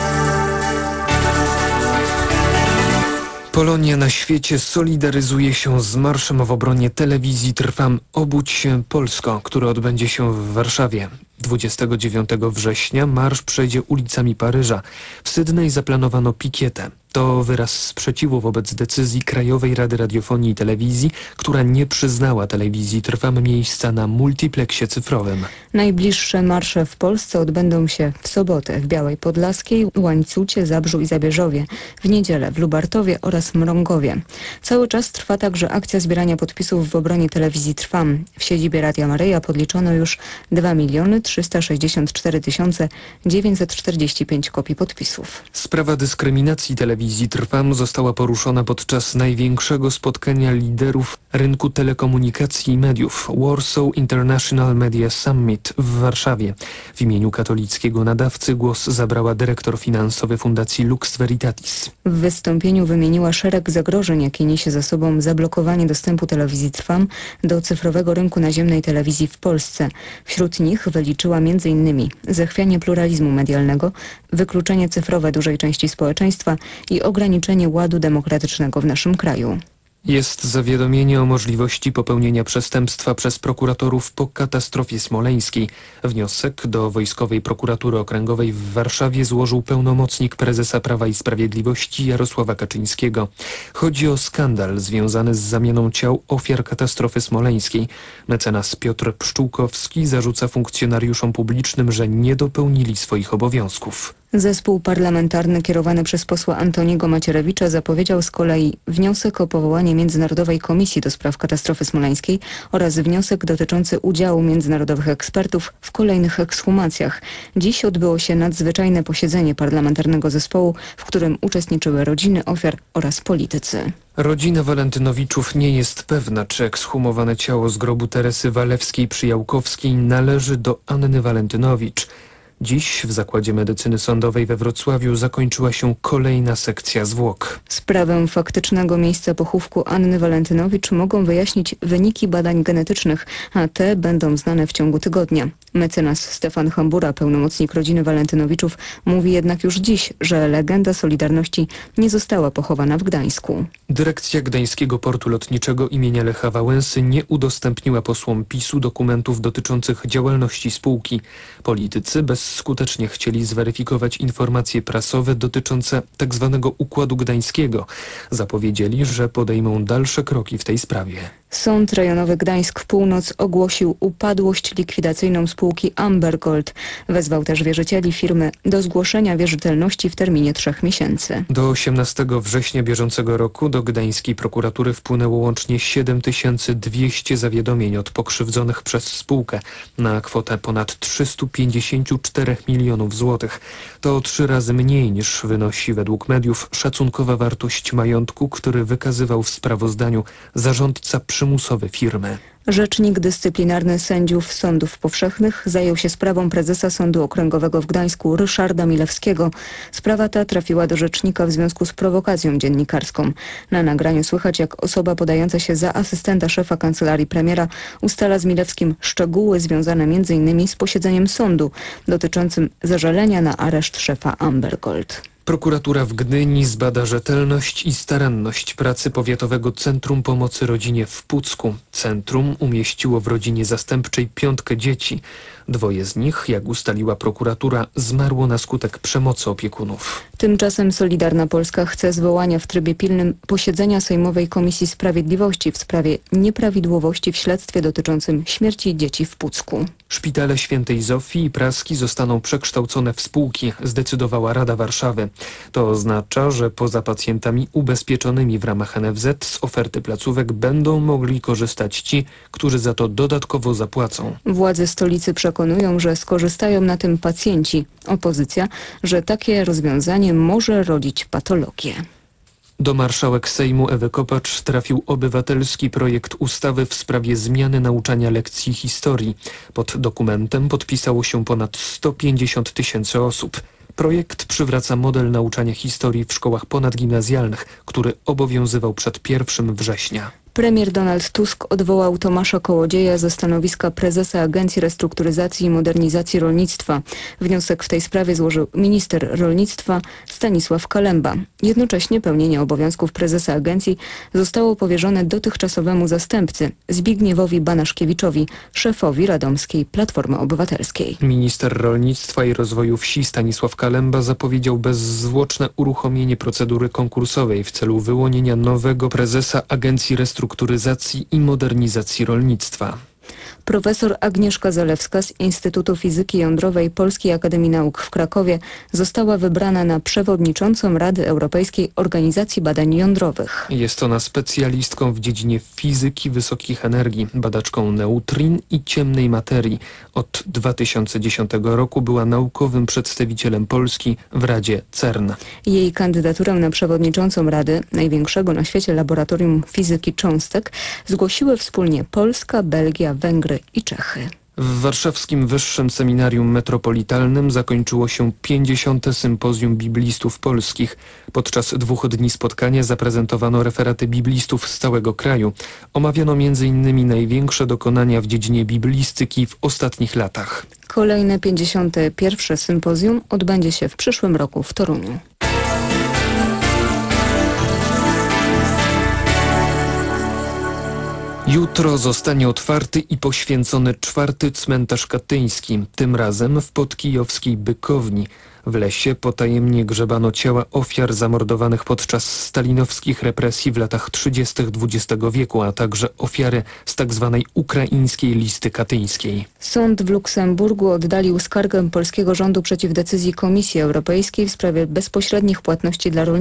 Polonia na świecie solidaryzuje się z marszem w obronie telewizji Trwam Obudź się Polsko, który odbędzie się w Warszawie. dwudziestego dziewiątego września marsz przejdzie ulicami Paryża. W Sydney zaplanowano pikietę. To wyraz sprzeciwu wobec decyzji Krajowej Rady Radiofonii i Telewizji, która nie przyznała telewizji Trwam miejsca na multipleksie cyfrowym. Najbliższe marsze w Polsce odbędą się w sobotę w Białej Podlaskiej, Łańcucie, Zabrzu i Zabierzowie, w niedzielę w Lubartowie oraz Mrągowie. Cały czas trwa także akcja zbierania podpisów w obronie telewizji Trwam. W siedzibie Radia Maryja podliczono już dwa miliony trzysta sześćdziesiąt cztery tysiące dziewięćset czterdzieści pięć kopii podpisów. Sprawa dyskryminacji telewizji telewizji Trwam została poruszona podczas największego spotkania liderów rynku telekomunikacji i mediów Warsaw International Media Summit w Warszawie. W imieniu katolickiego nadawcy głos zabrała dyrektor finansowy Fundacji Lux Veritatis. W wystąpieniu wymieniła szereg zagrożeń, jakie niesie za sobą zablokowanie dostępu telewizji Trwam do cyfrowego rynku naziemnej telewizji w Polsce. Wśród nich wyliczyła m.in. zachwianie pluralizmu medialnego, wykluczenie cyfrowe dużej części społeczeństwa i ograniczenie ładu demokratycznego w naszym kraju. Jest zawiadomienie o możliwości popełnienia przestępstwa przez prokuratorów po katastrofie smoleńskiej. Wniosek do Wojskowej Prokuratury Okręgowej w Warszawie złożył pełnomocnik prezesa Prawa i Sprawiedliwości Jarosława Kaczyńskiego. Chodzi o skandal związany z zamianą ciał ofiar katastrofy smoleńskiej. Mecenas Piotr Pszczółkowski zarzuca funkcjonariuszom publicznym, że nie dopełnili swoich obowiązków. Zespół parlamentarny kierowany przez posła Antoniego Macierewicza zapowiedział z kolei wniosek o powołanie Międzynarodowej Komisji do spraw katastrofy smoleńskiej oraz wniosek dotyczący udziału międzynarodowych ekspertów w kolejnych ekshumacjach. Dziś odbyło się nadzwyczajne posiedzenie parlamentarnego zespołu, w którym uczestniczyły rodziny ofiar oraz politycy. Rodzina Walentynowiczów nie jest pewna, czy ekshumowane ciało z grobu Teresy Walewskiej przy Jałkowskiej należy do Anny Walentynowicz. Dziś w Zakładzie Medycyny Sądowej we Wrocławiu zakończyła się kolejna sekcja zwłok. Sprawę faktycznego miejsca pochówku Anny Walentynowicz mogą wyjaśnić wyniki badań genetycznych, a te będą znane w ciągu tygodnia. Mecenas Stefan Hambura, pełnomocnik rodziny Walentynowiczów, mówi jednak już dziś, że legenda Solidarności nie została pochowana w Gdańsku. Dyrekcja Gdańskiego Portu Lotniczego imienia Lecha Wałęsy nie udostępniła posłom PiSu dokumentów dotyczących działalności spółki. Politycy bezskutecznie chcieli zweryfikować informacje prasowe dotyczące tzw. Układu Gdańskiego. Zapowiedzieli, że podejmą dalsze kroki w tej sprawie. Sąd Rejonowy Gdańsk Północ ogłosił upadłość likwidacyjną spółki Amber Gold. Wezwał też wierzycieli firmy do zgłoszenia wierzytelności w terminie trzech miesięcy. Do osiemnastego września bieżącego roku do gdańskiej prokuratury wpłynęło łącznie siedem tysięcy dwieście zawiadomień od pokrzywdzonych przez spółkę na kwotę ponad trzysta pięćdziesiąt cztery milionów złotych. To trzy razy mniej niż wynosi według mediów szacunkowa wartość majątku, który wykazywał w sprawozdaniu zarządca przymusowy firmy. Rzecznik dyscyplinarny sędziów sądów powszechnych zajął się sprawą prezesa Sądu Okręgowego w Gdańsku Ryszarda Milewskiego. Sprawa ta trafiła do rzecznika w związku z prowokacją dziennikarską. Na nagraniu słychać, jak osoba podająca się za asystenta szefa kancelarii premiera ustala z Milewskim szczegóły związane między innymi z posiedzeniem sądu dotyczącym zażalenia na areszt szefa Amber Gold. Prokuratura w Gdyni zbada rzetelność i staranność pracy Powiatowego Centrum Pomocy Rodzinie w Pucku. Centrum umieściło w rodzinie zastępczej piątkę dzieci. Dwoje z nich, jak ustaliła prokuratura, zmarło na skutek przemocy opiekunów. Tymczasem Solidarna Polska chce zwołania w trybie pilnym posiedzenia Sejmowej Komisji Sprawiedliwości w sprawie nieprawidłowości w śledztwie dotyczącym śmierci dzieci w Pucku. Szpitale Świętej Zofii i Praski zostaną przekształcone w spółki, zdecydowała Rada Warszawy. To oznacza, że poza pacjentami ubezpieczonymi w ramach N F Z z oferty placówek będą mogli korzystać ci, którzy za to dodatkowo zapłacą. Władze stolicy przekonują, że skorzystają na tym pacjenci. Opozycja, że takie rozwiązanie może rodzić patologię. Do marszałek Sejmu Ewy Kopacz trafił obywatelski projekt ustawy w sprawie zmiany nauczania lekcji historii. Pod dokumentem podpisało się ponad sto pięćdziesiąt tysięcy osób. Projekt przywraca model nauczania historii w szkołach ponadgimnazjalnych, który obowiązywał przed pierwszego września. Premier Donald Tusk odwołał Tomasza Kołodzieja ze stanowiska prezesa Agencji Restrukturyzacji i Modernizacji Rolnictwa. Wniosek w tej sprawie złożył minister rolnictwa Stanisław Kalemba. Jednocześnie pełnienie obowiązków prezesa agencji zostało powierzone dotychczasowemu zastępcy Zbigniewowi Banaszkiewiczowi, szefowi radomskiej Platformy Obywatelskiej. Minister rolnictwa i rozwoju wsi Stanisław Kalemba zapowiedział bezzwłoczne uruchomienie procedury konkursowej w celu wyłonienia nowego prezesa Agencji Restrukturyzacji i Modernizacji Rolnictwa. Profesor Agnieszka Zalewska z Instytutu Fizyki Jądrowej Polskiej Akademii Nauk w Krakowie została wybrana na przewodniczącą Rady Europejskiej Organizacji Badań Jądrowych. Jest ona specjalistką w dziedzinie fizyki wysokich energii, badaczką neutrin i ciemnej materii. Od dwa tysiące dziesiątego roku była naukowym przedstawicielem Polski w Radzie CERN. Jej kandydaturę na przewodniczącą Rady, największego na świecie laboratorium fizyki cząstek, zgłosiły wspólnie Polska, Belgia, Węgry i Czechy. W warszawskim Wyższym Seminarium Metropolitalnym zakończyło się pięćdziesiąte Sympozjum Biblistów Polskich. Podczas dwóch dni spotkania zaprezentowano referaty biblistów z całego kraju. Omawiano między innymi największe dokonania w dziedzinie biblistyki w ostatnich latach. Kolejne pięćdziesiąte pierwsze sympozjum odbędzie się w przyszłym roku w Toruniu. Jutro zostanie otwarty i poświęcony czwarty cmentarz katyński, tym razem w podkijowskiej Bykowni. W lesie potajemnie grzebano ciała ofiar zamordowanych podczas stalinowskich represji w latach trzydziestych dwudziestego wieku, a także ofiary z tzw. ukraińskiej listy katyńskiej. Sąd w Luksemburgu oddalił skargę polskiego rządu przeciw decyzji Komisji Europejskiej w sprawie bezpośrednich płatności dla rolników